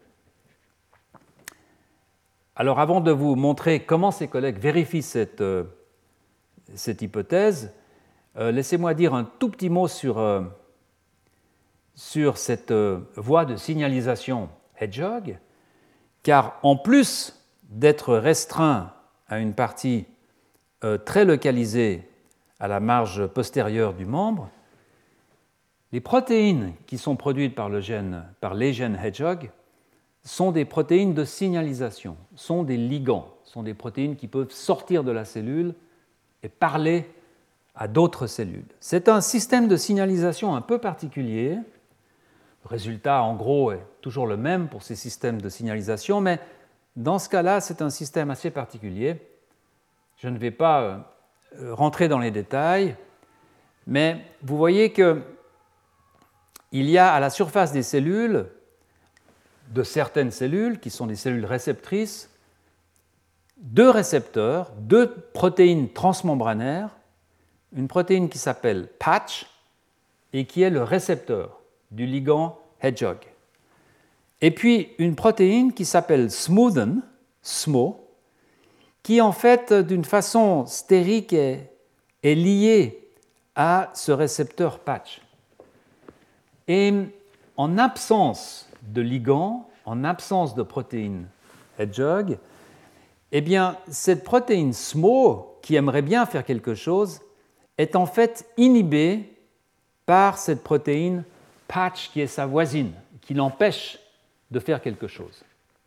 Alors, avant de vous montrer comment ces collègues vérifient cette, euh, cette hypothèse, euh, laissez-moi dire un tout petit mot sur, euh, sur cette euh, voie de signalisation hedgehog, car en plus d'être restreint à une partie euh, très localisée à la marge postérieure du membre, les protéines qui sont produites par, le gène, par les gènes hedgehog sont des protéines de signalisation, sont des ligands, sont des protéines qui peuvent sortir de la cellule et parler à d'autres cellules. C'est un système de signalisation un peu particulier. Le résultat, en gros, est toujours le même pour ces systèmes de signalisation, mais dans ce cas-là, c'est un système assez particulier. Je ne vais pas rentrer dans les détails, mais vous voyez qu'il y a à la surface des cellules, de certaines cellules, qui sont des cellules réceptrices, deux récepteurs, deux protéines transmembranaires, une protéine qui s'appelle patch et qui est le récepteur du ligand hedgehog. Et puis une protéine qui s'appelle smoothen, S M O, qui en fait, d'une façon stérique, est, est liée à ce récepteur patch. Et en absence de ligand, en absence de protéine hedgehog, eh bien, cette protéine S M O, qui aimerait bien faire quelque chose, est en fait inhibée par cette protéine patch qui est sa voisine, qui l'empêche de faire quelque chose.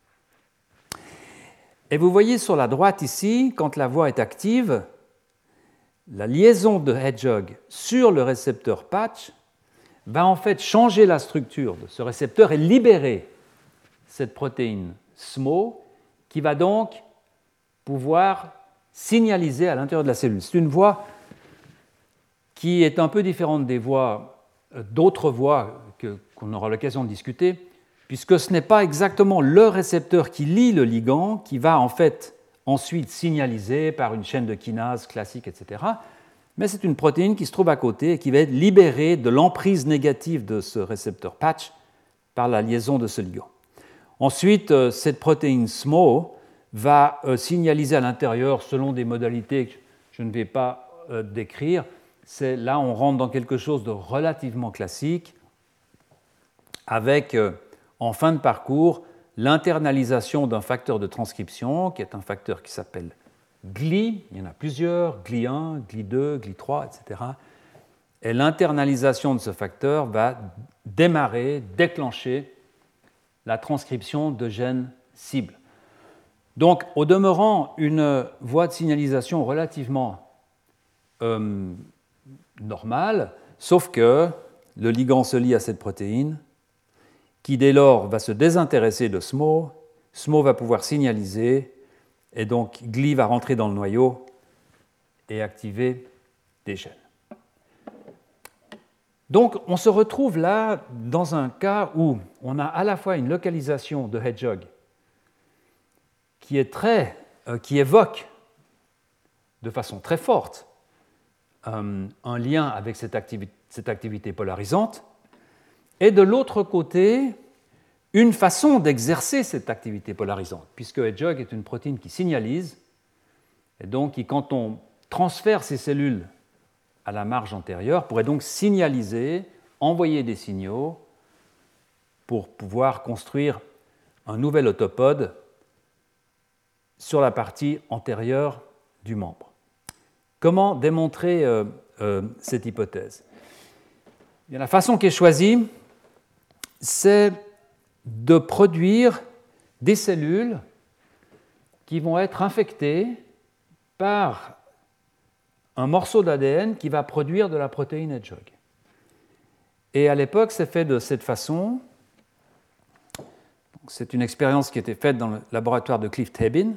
Et vous voyez sur la droite ici, quand la voie est active, la liaison de hedgehog sur le récepteur patch va en fait changer la structure de ce récepteur et libérer cette protéine S M O qui va donc pouvoir signaliser à l'intérieur de la cellule. C'est une voie qui est un peu différente des voies, d'autres voies que, qu'on aura l'occasion de discuter, puisque ce n'est pas exactement le récepteur qui lie le ligand qui va en fait ensuite signaliser par une chaîne de kinase classique, et cetera, mais c'est une protéine qui se trouve à côté et qui va être libérée de l'emprise négative de ce récepteur patch par la liaison de ce ligand. Ensuite, cette protéine S M O va signaliser à l'intérieur, selon des modalités que je ne vais pas décrire, c'est là on rentre dans quelque chose de relativement classique, avec euh, en fin de parcours l'internalisation d'un facteur de transcription, qui est un facteur qui s'appelle G L I, il y en a plusieurs, G L I un, G L I deux, G L I trois, et cetera. Et l'internalisation de ce facteur va démarrer, déclencher la transcription de gènes cibles. Donc, au demeurant, une voie de signalisation relativement euh, normale, sauf que le ligand se lie à cette protéine, qui dès lors va se désintéresser de S M O, S M O va pouvoir signaliser, et donc G L I va rentrer dans le noyau et activer des gènes. Donc, on se retrouve là dans un cas où on a à la fois une localisation de Hedgehog qui est très, euh, qui évoque de façon très forte euh, un lien avec cette, activi- cette activité polarisante, et de l'autre côté, une façon d'exercer cette activité polarisante, puisque Hedgehog est une protéine qui signalise, et donc qui, quand on transfère ces cellules à la marge antérieure, pourrait donc signaliser, envoyer des signaux pour pouvoir construire un nouvel autopode sur la partie antérieure du membre. Comment démontrer euh, euh, cette hypothèse ? Et la façon qui est choisie, c'est de produire des cellules qui vont être infectées par un morceau d'A D N qui va produire de la protéine Hedgehog. Et à l'époque, c'est fait de cette façon. C'est une expérience qui a été faite dans le laboratoire de Cliff Tabin.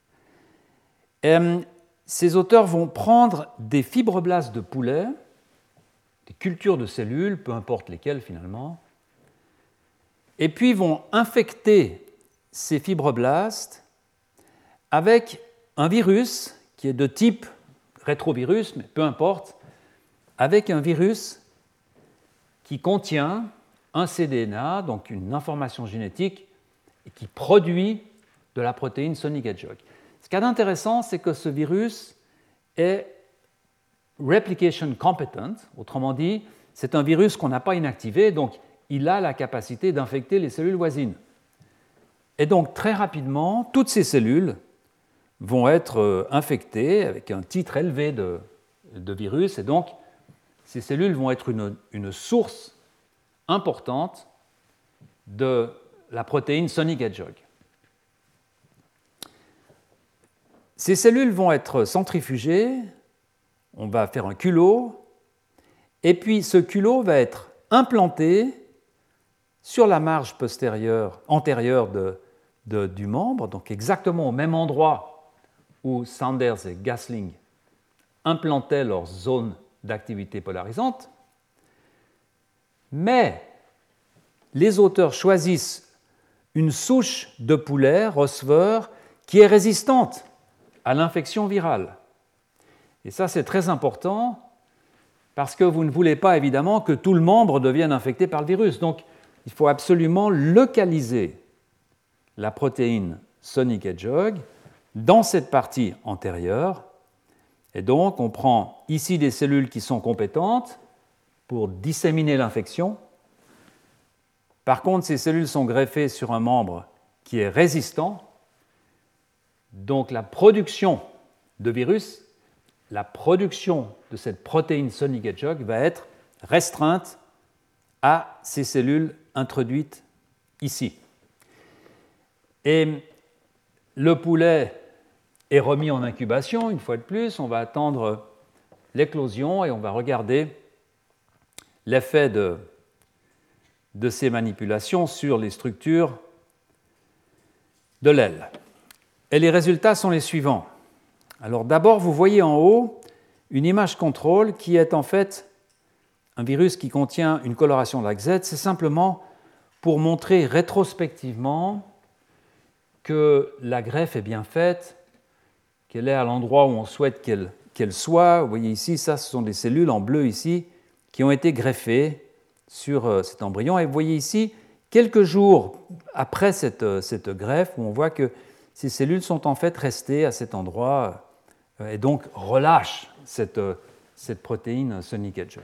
Et ces auteurs vont prendre des fibroblastes de poulet, des cultures de cellules, peu importe lesquelles finalement, et puis vont infecter ces fibroblastes avec un virus qui est de type rétrovirus, mais peu importe, avec un virus qui contient un C D N A, donc une information génétique, et qui produit de la protéine Sonic Hedgehog. Ce qu'il y a d'intéressant, c'est que ce virus est replication competent, autrement dit, c'est un virus qu'on n'a pas inactivé, donc il a la capacité d'infecter les cellules voisines. Et donc, très rapidement, toutes ces cellules vont être infectées avec un titre élevé de, de virus, et donc ces cellules vont être une, une source importante de la protéine Sonic Hedgehog. Ces cellules vont être centrifugées, on va faire un culot, et puis ce culot va être implanté sur la marge postérieure, antérieure de, de, du membre, donc exactement au même endroit où Sanders et Gasling implantaient leur zone d'activité polarisante, mais les auteurs choisissent une souche de poulet, receveur, qui est résistante à l'infection virale. Et ça, c'est très important parce que vous ne voulez pas, évidemment, que tout le membre devienne infecté par le virus. Donc, il faut absolument localiser la protéine Sonic Hedgehog dans cette partie antérieure. Et donc, on prend ici des cellules qui sont compétentes pour disséminer l'infection. Par contre, ces cellules sont greffées sur un membre qui est résistant. Donc, la production de virus, la production de cette protéine Sonic Hedgehog va être restreinte à ces cellules introduites ici. Et le poulet est remis en incubation, une fois de plus, on va attendre l'éclosion et on va regarder l'effet de, de ces manipulations sur les structures de l'aile. Et les résultats sont les suivants. Alors d'abord, vous voyez en haut une image contrôle qui est en fait un virus qui contient une coloration de l'axe Z. C'est simplement pour montrer rétrospectivement que la greffe est bien faite, qu'elle est à l'endroit où on souhaite qu'elle, qu'elle soit. Vous voyez ici, ça, ce sont des cellules en bleu ici qui ont été greffées sur euh, cet embryon. Et vous voyez ici, quelques jours après cette, euh, cette greffe, où on voit que ces cellules sont en fait restées à cet endroit euh, et donc relâchent cette, euh, cette protéine Sonic Hedgehog.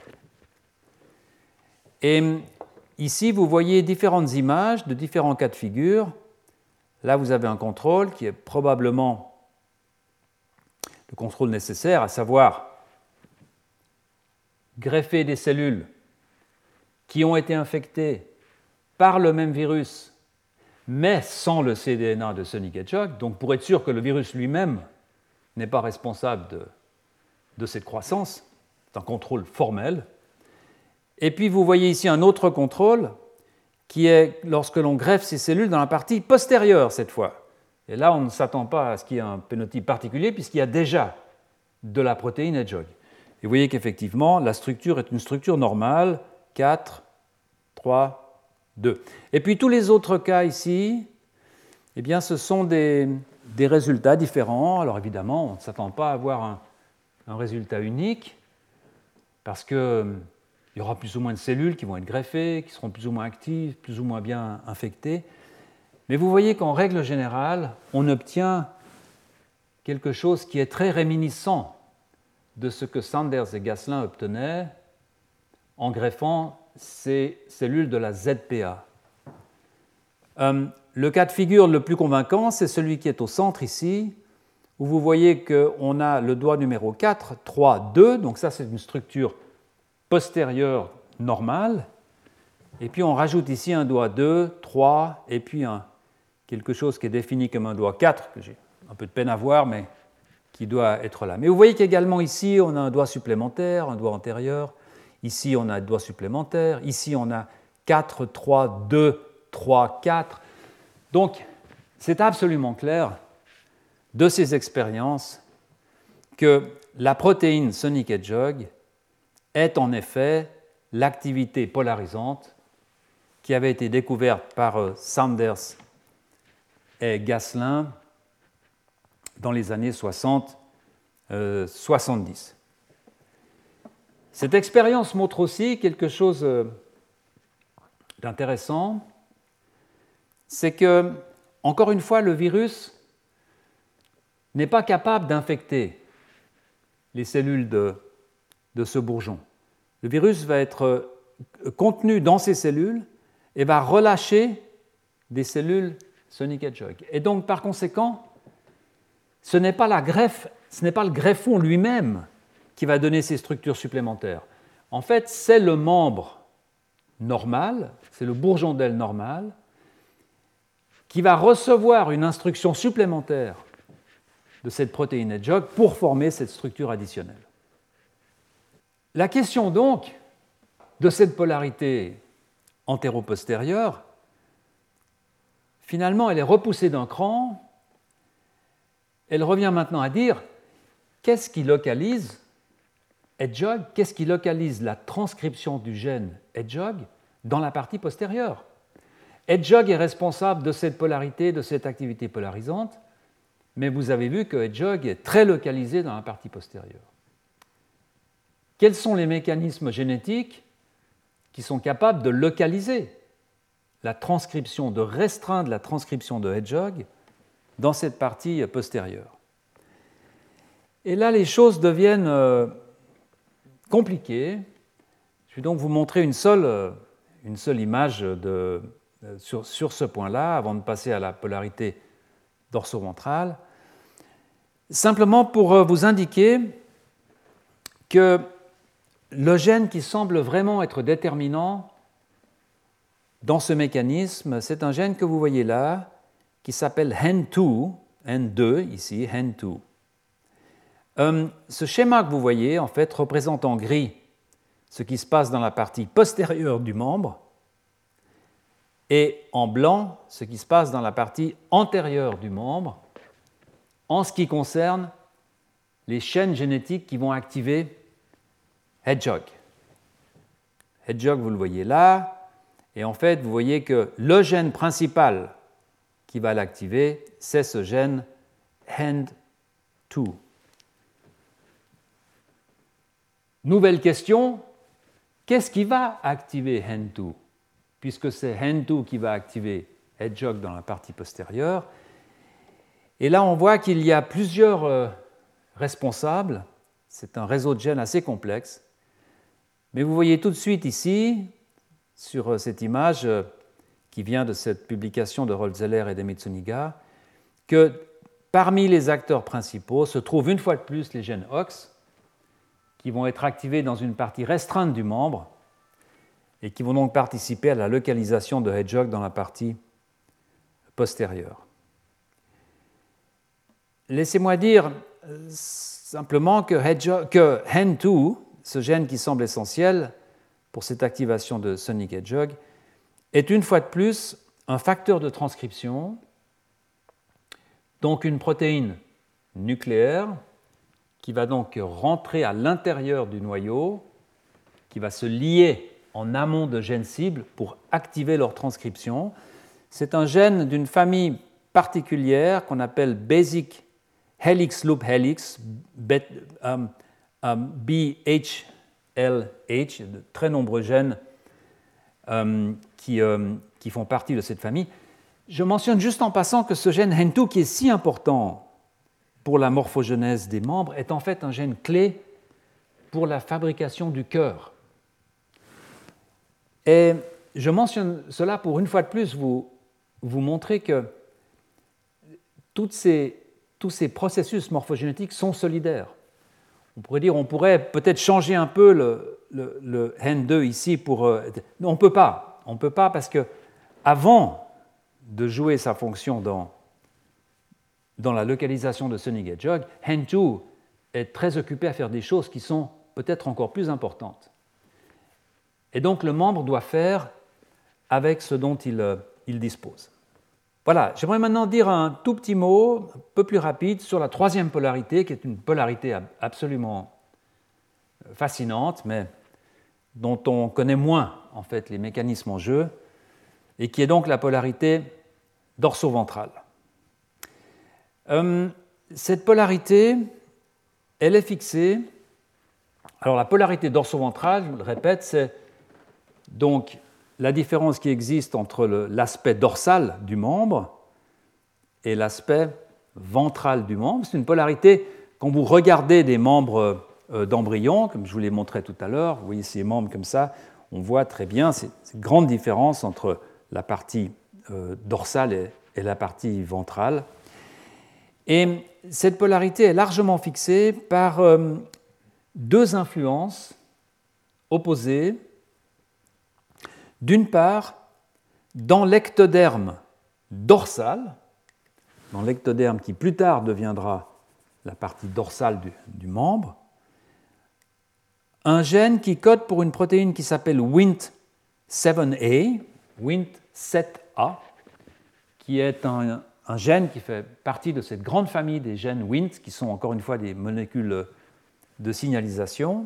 Et ici, vous voyez différentes images de différents cas de figure. Là, vous avez un contrôle qui est probablement le contrôle nécessaire, à savoir greffer des cellules qui ont été infectées par le même virus, mais sans le C D N A de Sonic Hedgehog, donc pour être sûr que le virus lui-même n'est pas responsable de, de cette croissance. C'est un contrôle formel. Et puis vous voyez ici un autre contrôle qui est lorsque l'on greffe ces cellules dans la partie postérieure cette fois. Et là, on ne s'attend pas à ce qu'il y ait un phénotype particulier puisqu'il y a déjà de la protéine Hedgehog. Et vous voyez qu'effectivement, la structure est une structure normale, quatre, trois, deux. Et puis tous les autres cas ici, eh bien, ce sont des, des résultats différents. Alors évidemment, on ne s'attend pas à avoir un, un résultat unique parce qu'il euh, y aura plus ou moins de cellules qui vont être greffées, qui seront plus ou moins actives, plus ou moins bien infectées. Mais vous voyez qu'en règle générale, on obtient quelque chose qui est très réminiscent de ce que Sanders et Gaslin obtenaient en greffant ces cellules de la Z P A. Euh, le cas de figure le plus convaincant, c'est celui qui est au centre ici, où vous voyez qu'on a le doigt numéro quatre, trois, deux, donc ça c'est une structure postérieure normale, et puis on rajoute ici un doigt deux, trois, et puis un, quelque chose qui est défini comme un doigt quatre, que j'ai un peu de peine à voir, mais qui doit être là. Mais vous voyez qu'également ici, on a un doigt supplémentaire, un doigt antérieur. Ici, on a un doigt supplémentaire. Ici, on a quatre, trois, deux, trois, quatre. Donc, c'est absolument clair de ces expériences que la protéine Sonic Hedgehog est en effet l'activité polarisante qui avait été découverte par Sanders et Gaslin dans les années soixante soixante-dix. Cette expérience montre aussi quelque chose d'intéressant, c'est que, encore une fois, le virus n'est pas capable d'infecter les cellules de, de ce bourgeon. Le virus va être contenu dans ces cellules et va relâcher des cellules Sonic Hedgehog. Et donc, par conséquent, ce n'est pas la greffe, ce n'est pas le greffon lui-même qui va donner ces structures supplémentaires. En fait, c'est le membre normal, c'est le bourgeon d'aile normal, qui va recevoir une instruction supplémentaire de cette protéine Hedgehog pour former cette structure additionnelle. La question donc de cette polarité antéro-postérieure, finalement, elle est repoussée d'un cran. Elle revient maintenant à dire qu'est-ce qui localise Hedgehog, qu'est-ce qui localise la transcription du gène Hedgehog dans la partie postérieure. Hedgehog est responsable de cette polarité, de cette activité polarisante, mais vous avez vu que Hedgehog est très localisé dans la partie postérieure. Quels sont les mécanismes génétiques qui sont capables de localiser la transcription, de restreindre la transcription de Hedgehog dans cette partie postérieure? Et là, les choses deviennent euh, compliquées. Je vais donc vous montrer une seule, euh, une seule image de, euh, sur, sur ce point-là, avant de passer à la polarité dorso-ventrale. Simplement pour euh, vous indiquer que le gène qui semble vraiment être déterminant dans ce mécanisme, c'est un gène que vous voyez là, qui s'appelle H E N deux, N deux ici, H E N deux. Euh, ce schéma que vous voyez, en fait, représente en gris ce qui se passe dans la partie postérieure du membre et en blanc ce qui se passe dans la partie antérieure du membre en ce qui concerne les chaînes génétiques qui vont activer Hedgehog. Hedgehog, vous le voyez là, et en fait, vous voyez que le gène principal qui va l'activer, c'est ce gène H E N deux. Nouvelle question, qu'est-ce qui va activer H E N deux? Puisque c'est H E N deux qui va activer Hedgehog dans la partie postérieure. Et là, on voit qu'il y a plusieurs euh, responsables C'est un réseau de gènes assez complexe. Mais vous voyez tout de suite ici, sur cette image qui vient de cette publication de Rolf-Zeller et d'Emmett Zuniga, que parmi les acteurs principaux se trouvent une fois de plus les gènes O X, qui vont être activés dans une partie restreinte du membre et qui vont donc participer à la localisation de Hedgehog dans la partie postérieure. Laissez-moi dire simplement que, Hedgehog, que H E N deux, ce gène qui semble essentiel pour cette activation de Sonic Hedgehog, est une fois de plus un facteur de transcription, donc une protéine nucléaire qui va donc rentrer à l'intérieur du noyau, qui va se lier en amont de gènes cibles pour activer leur transcription. C'est un gène d'une famille particulière qu'on appelle Basic Helix Loop Helix, B H L H, de très nombreux gènes euh, qui, euh, qui font partie de cette famille. Je mentionne juste en passant que ce gène H E N deux, qui est si important pour la morphogenèse des membres, est en fait un gène clé pour la fabrication du cœur. Et je mentionne cela pour une fois de plus vous, vous montrer que toutes ces, tous ces processus morphogénétiques sont solidaires. On pourrait dire, on pourrait peut-être changer un peu le, le, le H E N deux ici pour... Euh, non, on ne peut pas. On ne peut pas parce que avant de jouer sa fonction dans, dans la localisation de Sonic Hedgehog, H E N deux est très occupé à faire des choses qui sont peut-être encore plus importantes. Et donc le membre doit faire avec ce dont il, euh, il dispose. Voilà, j'aimerais maintenant dire un tout petit mot, un peu plus rapide, sur la troisième polarité, qui est une polarité absolument fascinante, mais dont on connaît moins en fait les mécanismes en jeu, et qui est donc la polarité dorso-ventrale. Euh, cette polarité, elle est fixée. Alors la polarité dorso-ventrale, je le répète, c'est donc la différence qui existe entre le, l'aspect dorsal du membre et l'aspect ventral du membre. C'est une polarité, quand vous regardez des membres euh, d'embryons, comme je vous l'ai montré tout à l'heure, vous voyez ces membres comme ça, on voit très bien cette, cette grande différence entre la partie euh, dorsale et, et la partie ventrale. Et cette polarité est largement fixée par euh, deux influences opposées. D'une part, dans l'ectoderme dorsal, dans l'ectoderme qui plus tard deviendra la partie dorsale du, du membre, un gène qui code pour une protéine qui s'appelle W I N T sept A, W I N T sept A, qui est un, un gène qui fait partie de cette grande famille des gènes W I N T, qui sont encore une fois des molécules de signalisation.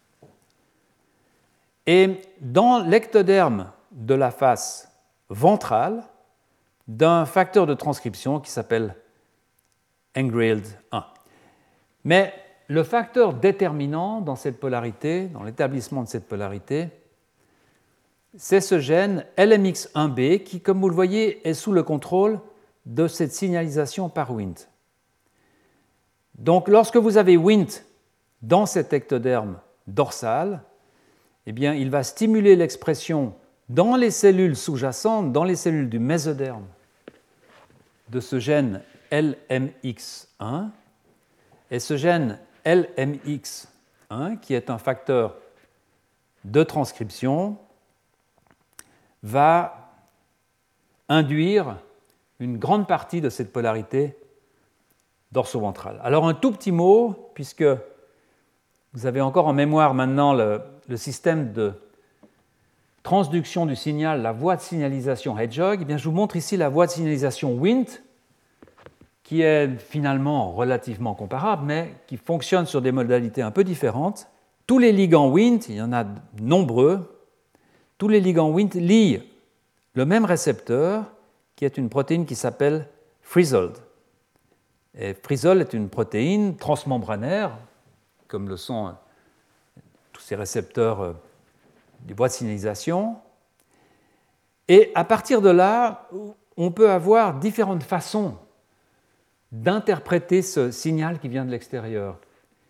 Et dans l'ectoderme de la face ventrale d'un facteur de transcription qui s'appelle engrailed un. Mais le facteur déterminant dans cette polarité, dans l'établissement de cette polarité, c'est ce gène L M X un B qui, comme vous le voyez, est sous le contrôle de cette signalisation par W I N T. Donc, lorsque vous avez W I N T dans cet ectoderme dorsal, eh bien, il va stimuler l'expression dans les cellules sous-jacentes, dans les cellules du mésoderme, de ce gène L M X un. Et ce gène L M X un, qui est un facteur de transcription, va induire une grande partie de cette polarité dorso-ventrale. Alors un tout petit mot, puisque vous avez encore en mémoire maintenant le, le système de transduction du signal, la voie de signalisation Hedgehog, eh bien, je vous montre ici la voie de signalisation W I N T, qui est finalement relativement comparable, mais qui fonctionne sur des modalités un peu différentes. Tous les ligands W I N T, il y en a nombreux, tous les ligands W I N T lient le même récepteur, qui est une protéine qui s'appelle Frizzled. Et Frizzled est une protéine transmembranaire, comme le sont tous ces récepteurs des voies de signalisation. Et à partir de là, on peut avoir différentes façons d'interpréter ce signal qui vient de l'extérieur.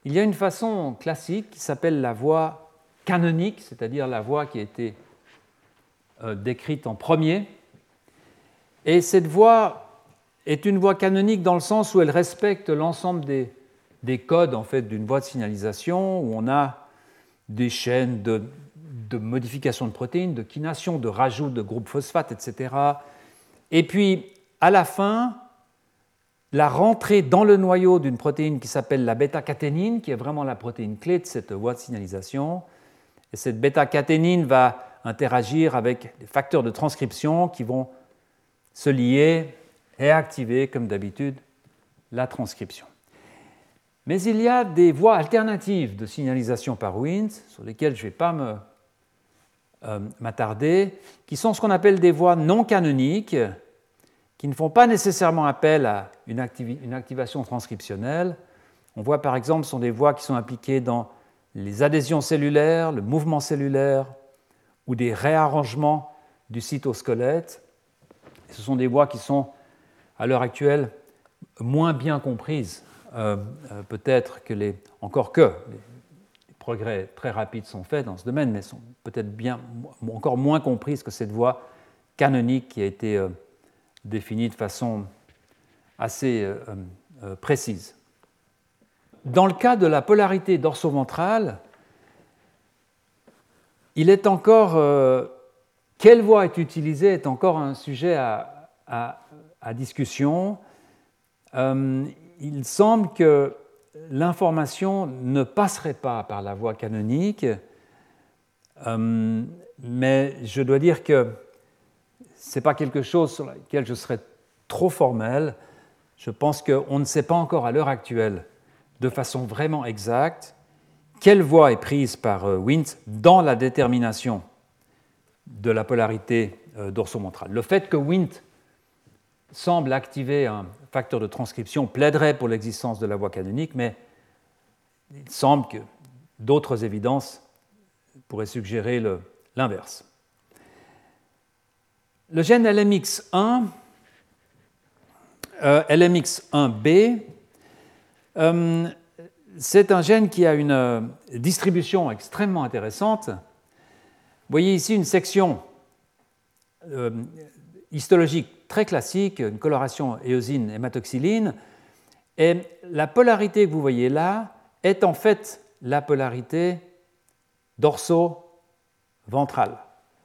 il y a une façon classique qui s'appelle la voie canonique, c'est-à-dire la voie qui a été euh, décrite en premier. Et cette voie est une voie canonique dans le sens où elle respecte l'ensemble des, des codes en fait, d'une voie de signalisation, où on a des chaînes de, de modification de protéines, de kination, de rajout de groupes phosphates, et cetera. Et puis, à la fin, la rentrée dans le noyau d'une protéine qui s'appelle la bêta-caténine, qui est vraiment la protéine clé de cette voie de signalisation. Et cette bêta-caténine va interagir avec des facteurs de transcription qui vont se lier et activer, comme d'habitude, la transcription. Mais il y a des voies alternatives de signalisation par Wnt, sur lesquelles je ne vais pas me, euh, m'attarder, qui sont ce qu'on appelle des voies non canoniques, qui ne font pas nécessairement appel à une, activi- une activation transcriptionnelle. On voit par exemple, ce sont des voies qui sont impliquées dans les adhésions cellulaires, le mouvement cellulaire ou des réarrangements du cytosquelette. Ce sont des voies qui sont, à l'heure actuelle, moins bien comprises, euh, euh, peut-être que les... encore que les progrès très rapides sont faits dans ce domaine, mais sont peut-être bien, encore moins comprises que cette voie canonique qui a été euh, définie de façon assez euh, euh, précise. Dans le cas de la polarité dorso-ventrale, il est encore... Euh, quelle voie est utilisée est encore un sujet à, à, à discussion. Euh, il semble que l'information ne passerait pas par la voie canonique, euh, mais je dois dire que ce n'est pas quelque chose sur lequel je serais trop formel. Je pense qu'on ne sait pas encore à l'heure actuelle, de façon vraiment exacte, quelle voie est prise par euh, Wnt dans la détermination de la polarité euh, dorso-ventrale. Le fait que Wnt semble activer un facteur de transcription plaiderait pour l'existence de la voie canonique, mais il semble que d'autres évidences pourraient suggérer le, l'inverse. Le gène L M X un, euh, L M X un B, euh, c'est un gène qui a une euh, distribution extrêmement intéressante. Vous voyez ici une section euh, histologique très classique, une coloration éosine hématoxyline, et la polarité que vous voyez là est en fait la polarité dorso-ventrale.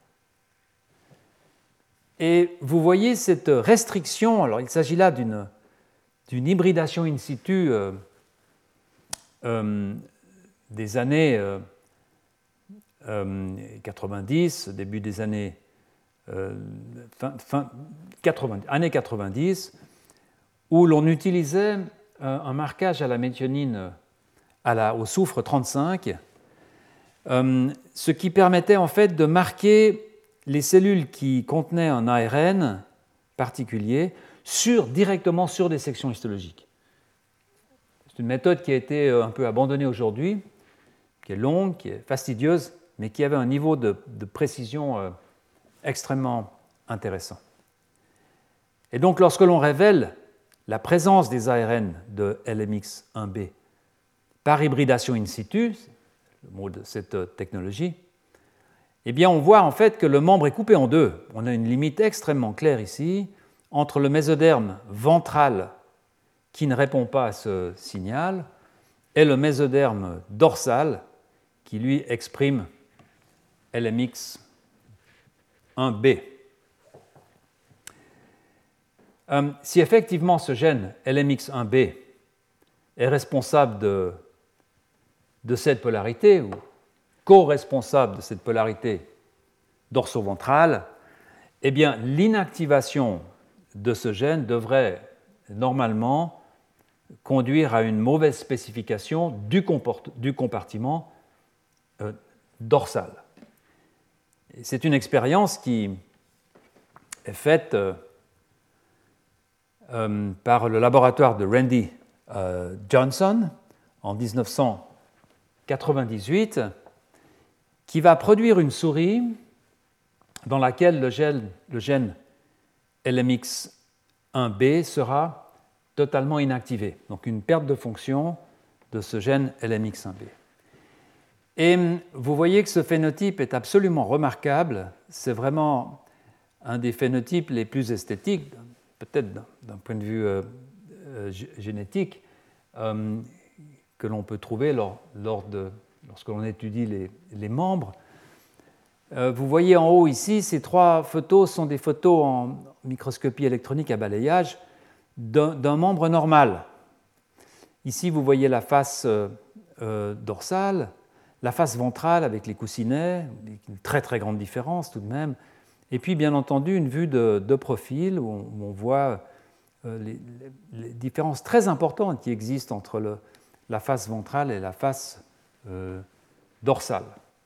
Et vous voyez cette restriction, alors il s'agit là d'une, d'une hybridation in situ euh, euh, des années euh, euh, quatre-vingt-dix, début des années, euh, fin, fin, quatre-vingts, années quatre-vingt-dix, où l'on utilisait euh, un marquage à la méthionine à la, au soufre trente-cinq, euh, ce qui permettait en fait de marquer les cellules qui contenaient un A R N particulier sur, directement sur des sections histologiques. C'est une méthode qui a été un peu abandonnée aujourd'hui, qui est longue, qui est fastidieuse, mais qui avait un niveau de, de précision euh, extrêmement intéressant. Et donc, lorsque l'on révèle la présence des A R N de L M X un B par hybridation in situ, c'est le mot de cette technologie, eh bien, on voit en fait que le membre est coupé en deux. On a une limite extrêmement claire ici entre le mésoderme ventral qui ne répond pas à ce signal et le mésoderme dorsal qui, lui, exprime L M X un B. Euh, si effectivement ce gène L M X un B est responsable de, de cette polarité, ou co-responsable de cette polarité dorso-ventrale, eh bien, l'inactivation de ce gène devrait normalement conduire à une mauvaise spécification du, comport- du compartiment euh, dorsal. Et c'est une expérience qui est faite euh, euh, par le laboratoire de Randy euh, Johnson en dix-neuf cent quatre-vingt-dix-huit, qui va produire une souris dans laquelle le gène, le gène L M X un B sera totalement inactivé. Donc une perte de fonction de ce gène L M X un B. Et vous voyez que ce phénotype est absolument remarquable. C'est vraiment un des phénotypes les plus esthétiques, peut-être d'un point de vue euh, euh, génétique, euh, que l'on peut trouver lors, lors de, lorsque l'on étudie les, les membres. Euh, vous voyez en haut ici, ces trois photos sont des photos en microscopie électronique à balayage d'un, d'un membre normal. Ici, vous voyez la face euh, euh, dorsale, la face ventrale avec les coussinets, une très très grande différence tout de même, et puis bien entendu une vue de, de profil où on, où on voit euh, les, les différences très importantes qui existent entre le, la face ventrale et la face euh, dorsale.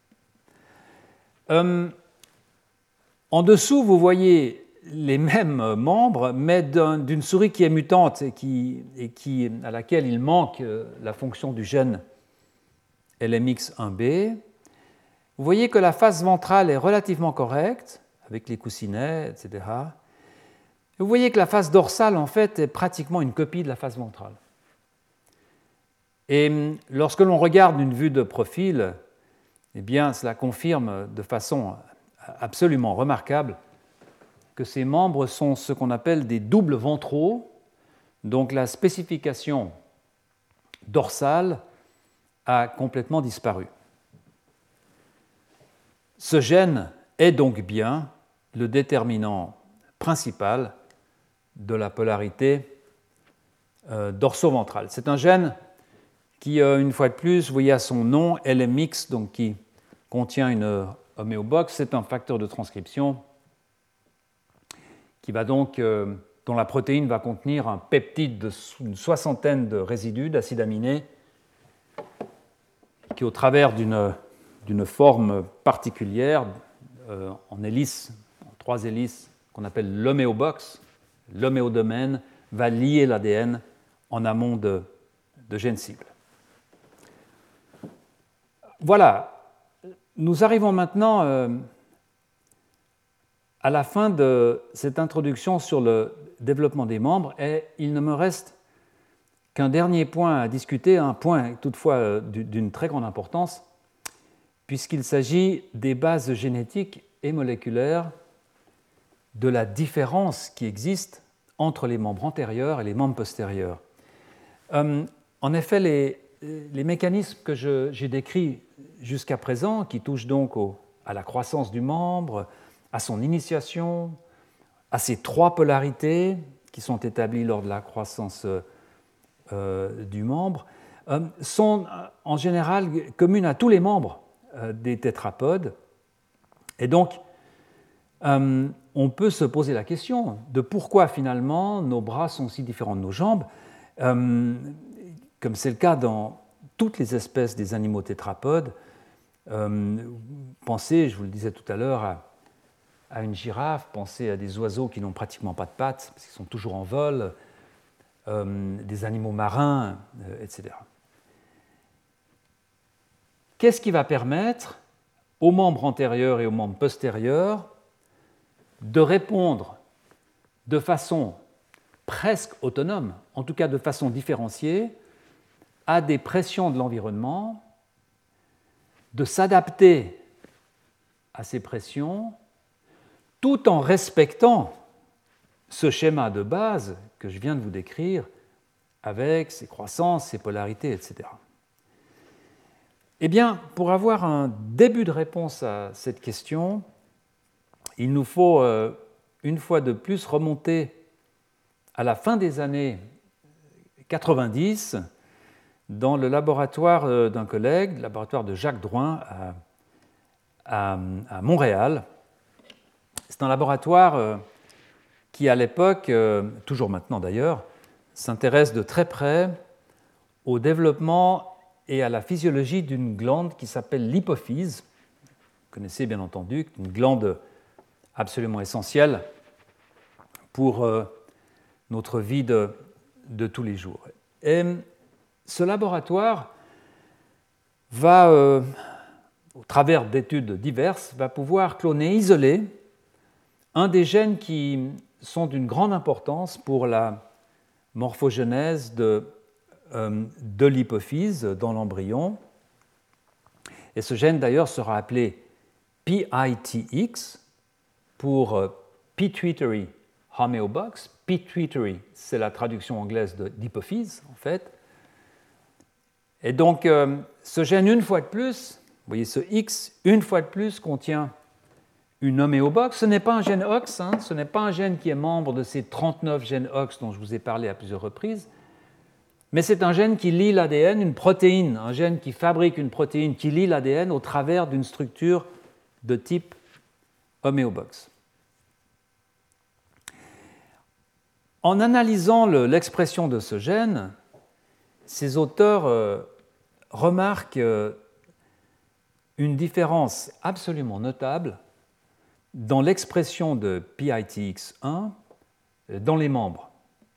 Euh, en dessous, vous voyez les mêmes membres, mais d'un, d'une souris qui est mutante et, qui, et qui, à laquelle il manque euh, la fonction du gène L M X un B. Vous voyez que la face ventrale est relativement correcte, avec les coussinets, et cetera. Vous voyez que la face dorsale, en fait, est pratiquement une copie de la face ventrale. Et lorsque l'on regarde une vue de profil, eh bien, cela confirme de façon absolument remarquable que ces membres sont ce qu'on appelle des doubles ventraux, donc la spécification dorsale a complètement disparu. Ce gène est donc bien le déterminant principal de la polarité euh, dorso-ventrale. C'est un gène qui, euh, une fois de plus, vous voyez à son nom, L M X, donc qui contient une homéobox, c'est un facteur de transcription qui va donc, euh, dont la protéine va contenir un peptide d'une soixantaine de résidus d'acides aminés qui, au travers d'une, d'une forme particulière, euh, en hélice, en trois hélices, qu'on appelle l'homéobox, l'homéodomaine, va lier l'A D N en amont de, de gènes cibles. Voilà, nous arrivons maintenant euh, à la fin de cette introduction sur le développement des membres et il ne me reste qu'un dernier point à discuter, un point toutefois d'une très grande importance, puisqu'il s'agit des bases génétiques et moléculaires de la différence qui existe entre les membres antérieurs et les membres postérieurs. Euh, en effet, les, les mécanismes que je, j'ai décrits jusqu'à présent, qui touchent donc au, à la croissance du membre, à son initiation, à ces trois polarités qui sont établies lors de la croissance euh, du membre, euh, sont en général communes à tous les membres euh, des tétrapodes. Et donc, euh, on peut se poser la question de pourquoi finalement nos bras sont si différents de nos jambes, euh, comme c'est le cas dans toutes les espèces des animaux tétrapodes. Euh, pensez, je vous le disais tout à l'heure, à, à une girafe, pensez à des oiseaux qui n'ont pratiquement pas de pattes, parce qu'ils sont toujours en vol, euh, des animaux marins, euh, et cetera. Qu'est-ce qui va permettre aux membres antérieurs et aux membres postérieurs de répondre de façon presque autonome, en tout cas de façon différenciée, à des pressions de l'environnement, de s'adapter à ces pressions, tout en respectant ce schéma de base que je viens de vous décrire, avec ses croissances, ses polarités, et cetera. Eh bien, pour avoir un début de réponse à cette question, il nous faut, euh, une fois de plus, remonter à la fin des années quatre-vingt-dix dans le laboratoire d'un collègue, le laboratoire de Jacques Drouin à, à, à Montréal. C'est un laboratoire euh, qui, à l'époque, euh, toujours maintenant d'ailleurs, s'intéresse de très près au développement et à la physiologie d'une glande qui s'appelle l'hypophyse. Vous connaissez bien entendu, une glande absolument essentielle pour euh, notre vie de, de tous les jours. Et ce laboratoire va, euh, au travers d'études diverses, va pouvoir cloner, isoler un des gènes qui sont d'une grande importance pour la morphogenèse de euh, de l'hypophyse dans l'embryon. Et ce gène d'ailleurs sera appelé P I T X pour euh, Pituitary Homeobox. Pituitary, c'est la traduction anglaise d'hypophyse, en fait. Et donc, euh, ce gène, une fois de plus, vous voyez, ce X, une fois de plus, contient une homéobox. Ce n'est pas un gène O X, hein, ce n'est pas un gène qui est membre de ces trente-neuf gènes O X dont je vous ai parlé à plusieurs reprises, mais c'est un gène qui lie l'A D N, une protéine, un gène qui fabrique une protéine qui lie l'A D N au travers d'une structure de type homéobox. En analysant le, l'expression de ce gène, ces auteurs euh, remarquent euh, une différence absolument notable dans l'expression de P I T X un dans les membres.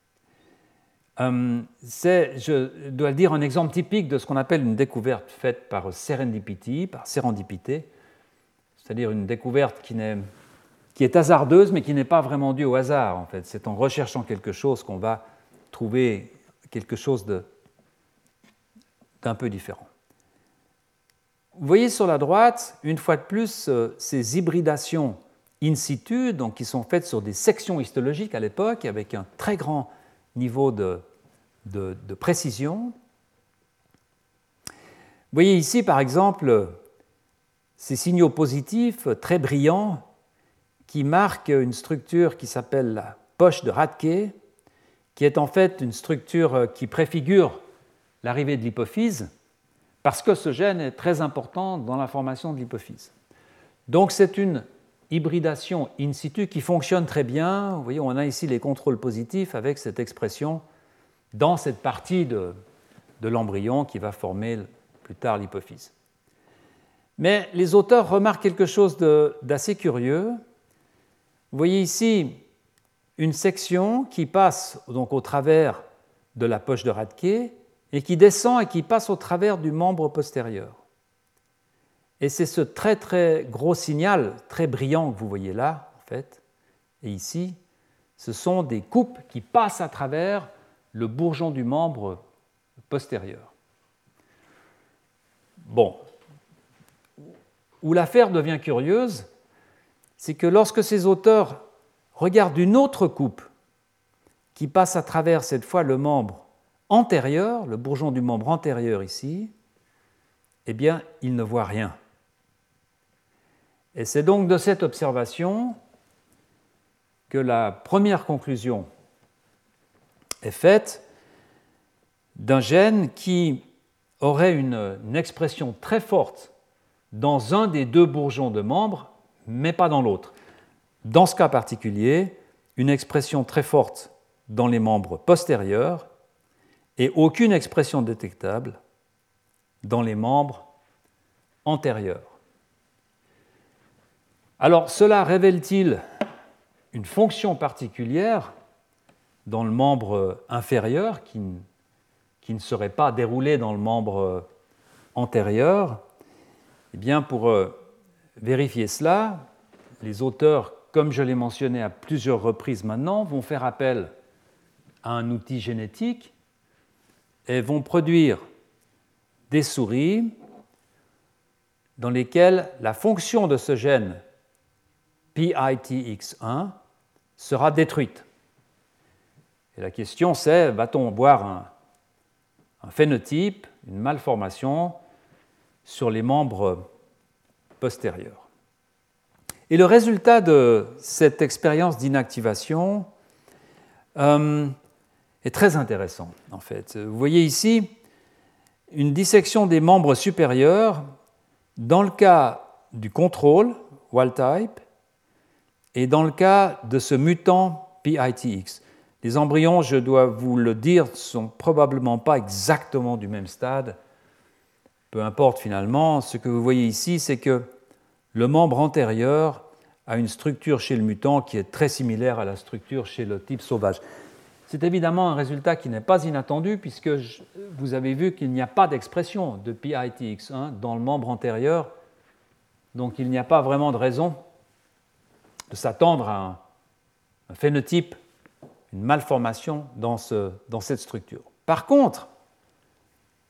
Euh, c'est, je dois le dire, un exemple typique de ce qu'on appelle une découverte faite par serendipity, par sérendipité, c'est-à-dire une découverte qui, n'est, qui est hasardeuse, mais qui n'est pas vraiment due au hasard, en fait. C'est en recherchant quelque chose qu'on va trouver quelque chose de, d'un peu différent. Vous voyez sur la droite, une fois de plus, ces hybridations in situ, donc qui sont faites sur des sections histologiques à l'époque, avec un très grand niveau de, de, de précision. Vous voyez ici, par exemple, ces signaux positifs très brillants qui marquent une structure qui s'appelle la poche de Rathke, qui est en fait une structure qui préfigure l'arrivée de l'hypophyse, parce que ce gène est très important dans la formation de l'hypophyse. Donc c'est une hybridation in situ qui fonctionne très bien. Vous voyez, on a ici les contrôles positifs avec cette expression dans cette partie de, de l'embryon qui va former plus tard l'hypophyse. Mais les auteurs remarquent quelque chose de, d'assez curieux. Vous voyez ici une section qui passe donc au travers de la poche de Rathke et qui descend et qui passe au travers du membre postérieur. Et c'est ce très très gros signal, très brillant que vous voyez là, en fait, et ici, ce sont des coupes qui passent à travers le bourgeon du membre postérieur. Bon, où l'affaire devient curieuse, c'est que lorsque ces auteurs regardent une autre coupe qui passe à travers cette fois le membre antérieur, le bourgeon du membre antérieur ici, eh bien, ils ne voient rien. Et c'est donc de cette observation que la première conclusion est faite d'un gène qui aurait une, une expression très forte dans un des deux bourgeons de membre, mais pas dans l'autre. Dans ce cas particulier, une expression très forte dans les membres postérieurs et aucune expression détectable dans les membres antérieurs. Alors, cela révèle-t-il une fonction particulière dans le membre inférieur qui, qui ne serait pas déroulée dans le membre antérieur? Eh bien, pour vérifier cela, les auteurs, comme je l'ai mentionné à plusieurs reprises maintenant, vont faire appel à un outil génétique et vont produire des souris dans lesquelles la fonction de ce gène P I T X un sera détruite. Et la question c'est, va-t-on voir un, un phénotype, une malformation sur les membres postérieurs? Et le résultat de cette expérience d'inactivation euh, est très intéressant, en fait. Vous voyez ici une dissection des membres supérieurs dans le cas du contrôle, wild type, et dans le cas de ce mutant P I T X. Les embryons, je dois vous le dire, ne sont probablement pas exactement du même stade. Peu importe finalement, ce que vous voyez ici, c'est que le membre antérieur a une structure chez le mutant qui est très similaire à la structure chez le type sauvage. C'est évidemment un résultat qui n'est pas inattendu puisque je, vous avez vu qu'il n'y a pas d'expression de P I T X un dans le membre antérieur, donc il n'y a pas vraiment de raison de s'attendre à un, un phénotype, une malformation dans, ce, dans cette structure. Par contre,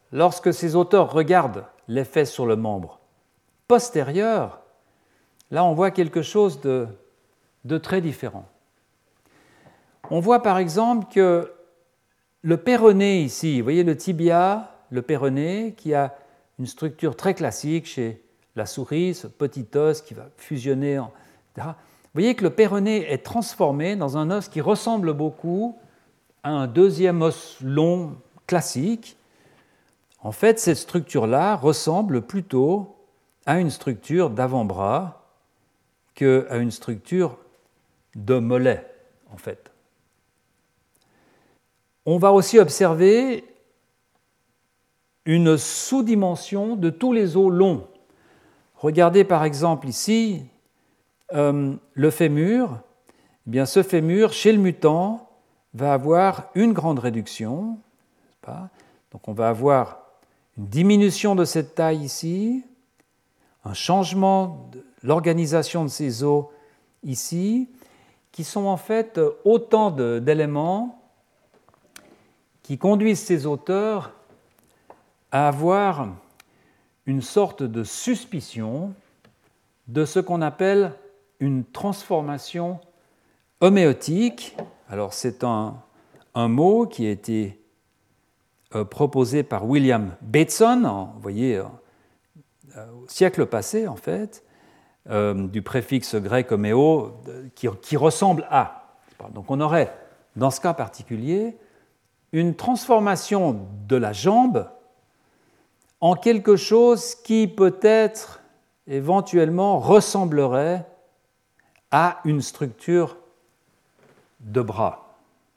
lorsque ces auteurs regardent l'effet sur le membre postérieur, là on voit quelque chose de, de très différent. On voit par exemple que le péroné ici, vous voyez le tibia, le péroné, qui a une structure très classique chez la souris, ce petit os qui va fusionner, en, et cetera. Vous voyez que le péroné est transformé dans un os qui ressemble beaucoup à un deuxième os long classique. En fait, cette structure-là ressemble plutôt à une structure d'avant-bras qu'à une structure de mollet, en fait. On va aussi observer une sous-dimension de tous les os longs. Regardez par exemple ici euh, le fémur. Eh bien, ce fémur, chez le mutant, va avoir une grande réduction. N'est-ce pas ? Donc on va avoir une diminution de cette taille ici, un changement de l'organisation de ces os ici, qui sont en fait autant de, d'éléments qui conduisent ces auteurs à avoir une sorte de suspicion de ce qu'on appelle une transformation homéotique. Alors c'est un, un mot qui a été euh, proposé par William Bateson, en, vous voyez, euh, au siècle passé en fait, euh, du préfixe grec homéo, qui, qui ressemble à. Donc on aurait, dans ce cas particulier, une transformation de la jambe en quelque chose qui peut-être éventuellement ressemblerait à une structure de bras.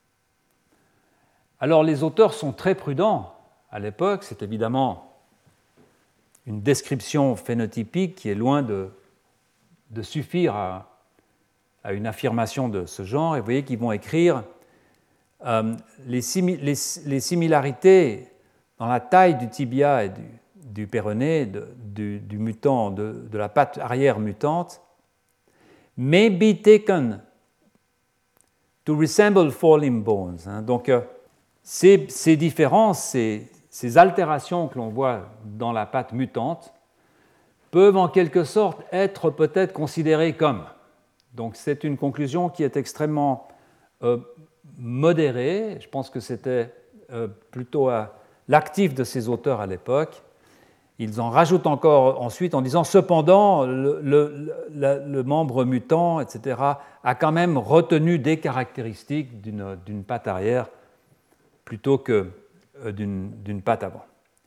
Alors les auteurs sont très prudents à l'époque, c'est évidemment une description phénotypique qui est loin de, de suffire à, à une affirmation de ce genre, et vous voyez qu'ils vont écrire euh, les, simi- les, les similarités dans la taille du tibia et du, du péroné, de, du, du mutant, de, de la patte arrière mutante, may be taken to resemble four limb bones. Hein. Donc, euh, ces, ces différences, ces, ces altérations que l'on voit dans la patte mutante peuvent en quelque sorte être peut-être considérées comme. Donc, c'est une conclusion qui est extrêmement euh, modérée. Je pense que c'était euh, plutôt à l'actif de ces auteurs à l'époque. Ils en rajoutent encore ensuite en disant cependant le, le, le, le membre mutant, et cetera, a quand même retenu des caractéristiques d'une, d'une patte arrière plutôt que d'une, d'une patte avant.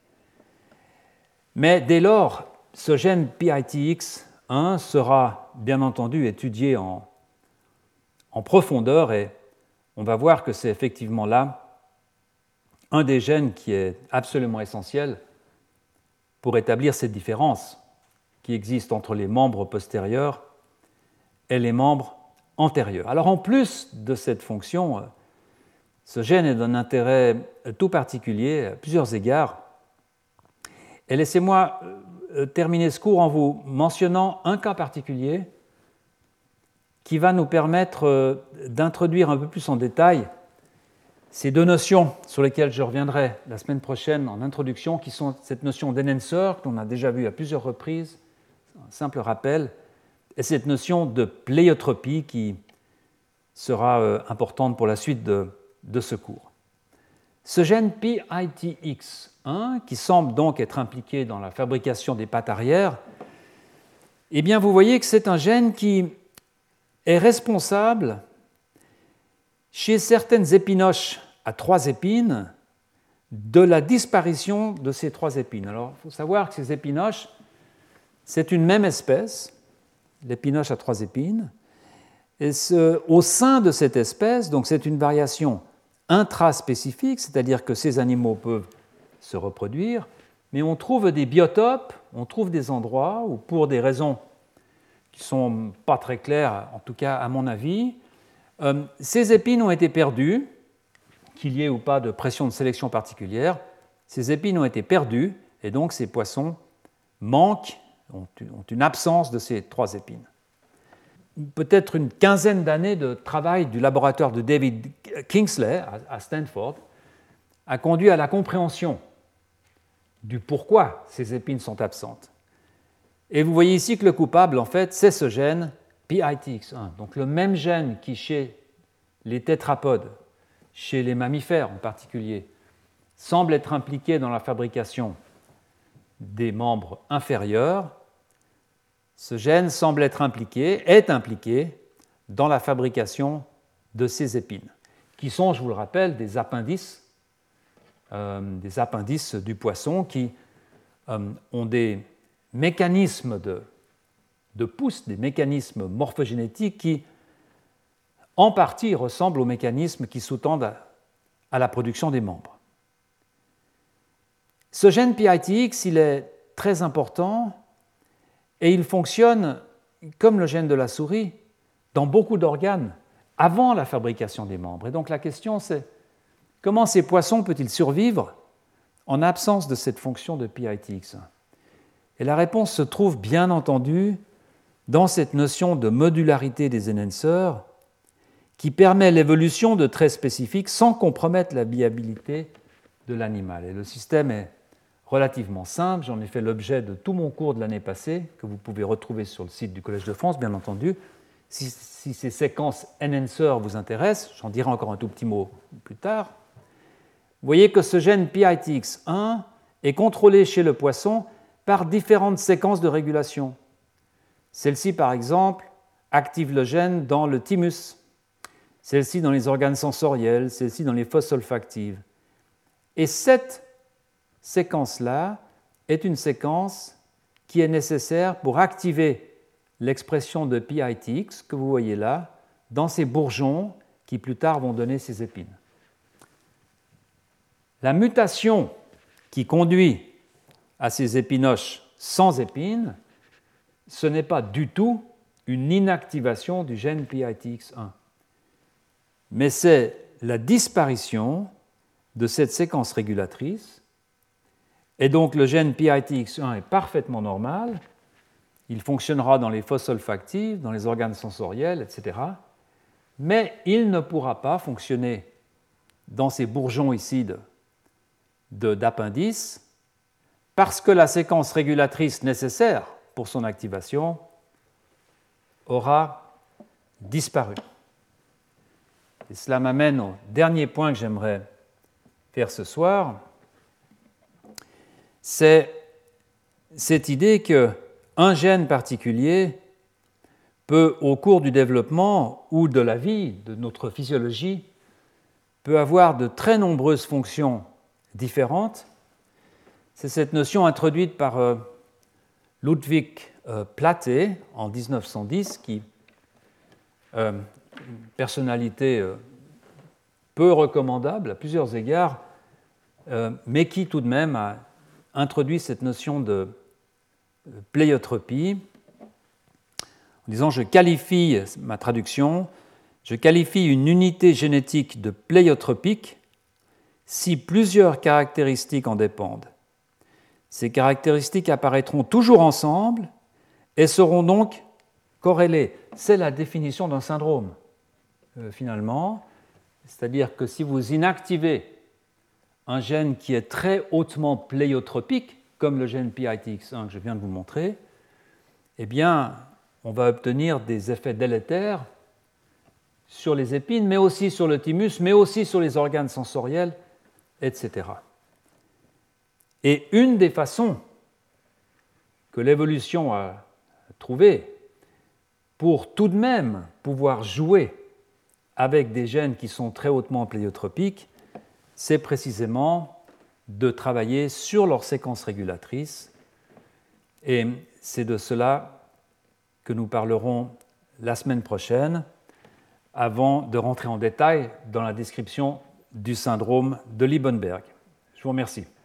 Mais dès lors, ce gène P I T X un sera bien entendu étudié en, en profondeur et on va voir que c'est effectivement là un des gènes qui est absolument essentiel pour établir cette différence qui existe entre les membres postérieurs et les membres antérieurs. Alors en plus de cette fonction, ce gène est d'un intérêt tout particulier à plusieurs égards. Et laissez-moi terminer ce cours en vous mentionnant un cas particulier qui va nous permettre d'introduire un peu plus en détail ces deux notions sur lesquelles je reviendrai la semaine prochaine en introduction, qui sont cette notion d'enhancer, que l'on a déjà vue à plusieurs reprises, un simple rappel, et cette notion de pléiotropie qui sera euh, importante pour la suite de, de ce cours. Ce gène P I T X un, qui semble donc être impliqué dans la fabrication des pattes arrière, eh bien vous voyez que c'est un gène qui est responsable chez certaines épinoches à trois épines de la disparition de ces trois épines. Alors, il faut savoir que ces épinoches, c'est une même espèce, l'épinoche à trois épines, et ce, au sein de cette espèce, donc c'est une variation intraspécifique, c'est-à-dire que ces animaux peuvent se reproduire, mais on trouve des biotopes, on trouve des endroits où, pour des raisons qui ne sont pas très claires, en tout cas à mon avis, euh, ces épines ont été perdues, qu'il y ait ou pas de pression de sélection particulière, ces épines ont été perdues, et donc ces poissons manquent, ont une absence de ces trois épines. Peut-être une quinzaine d'années de travail du laboratoire de David Kingsley à Stanford a conduit à la compréhension du pourquoi ces épines sont absentes. Et vous voyez ici que le coupable, en fait, c'est ce gène P I T X un. Donc le même gène qui, chez les tétrapodes, chez les mammifères en particulier, semble être impliqué dans la fabrication des membres inférieurs, ce gène semble être impliqué, est impliqué dans la fabrication de ces épines, qui sont, je vous le rappelle, des appendices, euh, des appendices du poisson qui euh, ont des mécanismes de, de pousse, des mécanismes morphogénétiques qui, en partie, ressemblent aux mécanismes qui sous-tendent à, à la production des membres. Ce gène P I T X, il est très important et il fonctionne comme le gène de la souris dans beaucoup d'organes avant la fabrication des membres. Et donc la question c'est comment ces poissons peuvent-ils survivre en absence de cette fonction de P I T X un? Et la réponse se trouve bien entendu dans cette notion de modularité des enhancers qui permet l'évolution de traits spécifiques sans compromettre la viabilité de l'animal. Et le système est relativement simple, j'en ai fait l'objet de tout mon cours de l'année passée, que vous pouvez retrouver sur le site du Collège de France, bien entendu. Si, si ces séquences enhancer vous intéressent, j'en dirai encore un tout petit mot plus tard. Vous voyez que ce gène P I T X un est contrôlé chez le poisson par différentes séquences de régulation. Celle-ci, par exemple, active le gène dans le thymus, celle-ci dans les organes sensoriels, celle-ci dans les fosses olfactives. Et cette séquence-là est une séquence qui est nécessaire pour activer l'expression de P I T X que vous voyez là dans ces bourgeons qui plus tard vont donner ces épines. La mutation qui conduit à ces épinoches sans épines, ce n'est pas du tout une inactivation du gène P I T X un, mais c'est la disparition de cette séquence régulatrice. Et donc le gène P I T X un est parfaitement normal, il fonctionnera dans les fosses olfactives, dans les organes sensoriels, et cetera. Mais il ne pourra pas fonctionner dans ces bourgeons ici de, de, d'appendices parce que la séquence régulatrice nécessaire pour son activation aura disparu. Et cela m'amène au dernier point que j'aimerais faire ce soir. C'est cette idée qu'un gène particulier peut, au cours du développement ou de la vie, de notre physiologie, peut avoir de très nombreuses fonctions différentes. C'est cette notion introduite par euh, Ludwig euh, Platé en dix-neuf cent dix, qui euh, une personnalité euh, peu recommandable à plusieurs égards, euh, mais qui tout de même a introduit cette notion de pléiotropie en disant je qualifie, ma traduction, je qualifie une unité génétique de pléiotropique si plusieurs caractéristiques en dépendent. Ces caractéristiques apparaîtront toujours ensemble et seront donc corrélées. C'est la définition d'un syndrome, euh, finalement. C'est-à-dire que si vous inactivez un gène qui est très hautement pléiotropique, comme le gène P I T X un que je viens de vous montrer, eh bien, on va obtenir des effets délétères sur les épines, mais aussi sur le thymus, mais aussi sur les organes sensoriels, et cetera. Et une des façons que l'évolution a trouvées pour tout de même pouvoir jouer avec des gènes qui sont très hautement pléiotropiques, c'est précisément de travailler sur leur séquence régulatrice. Et c'est de cela que nous parlerons la semaine prochaine, avant de rentrer en détail dans la description du syndrome de Liebenberg. Je vous remercie.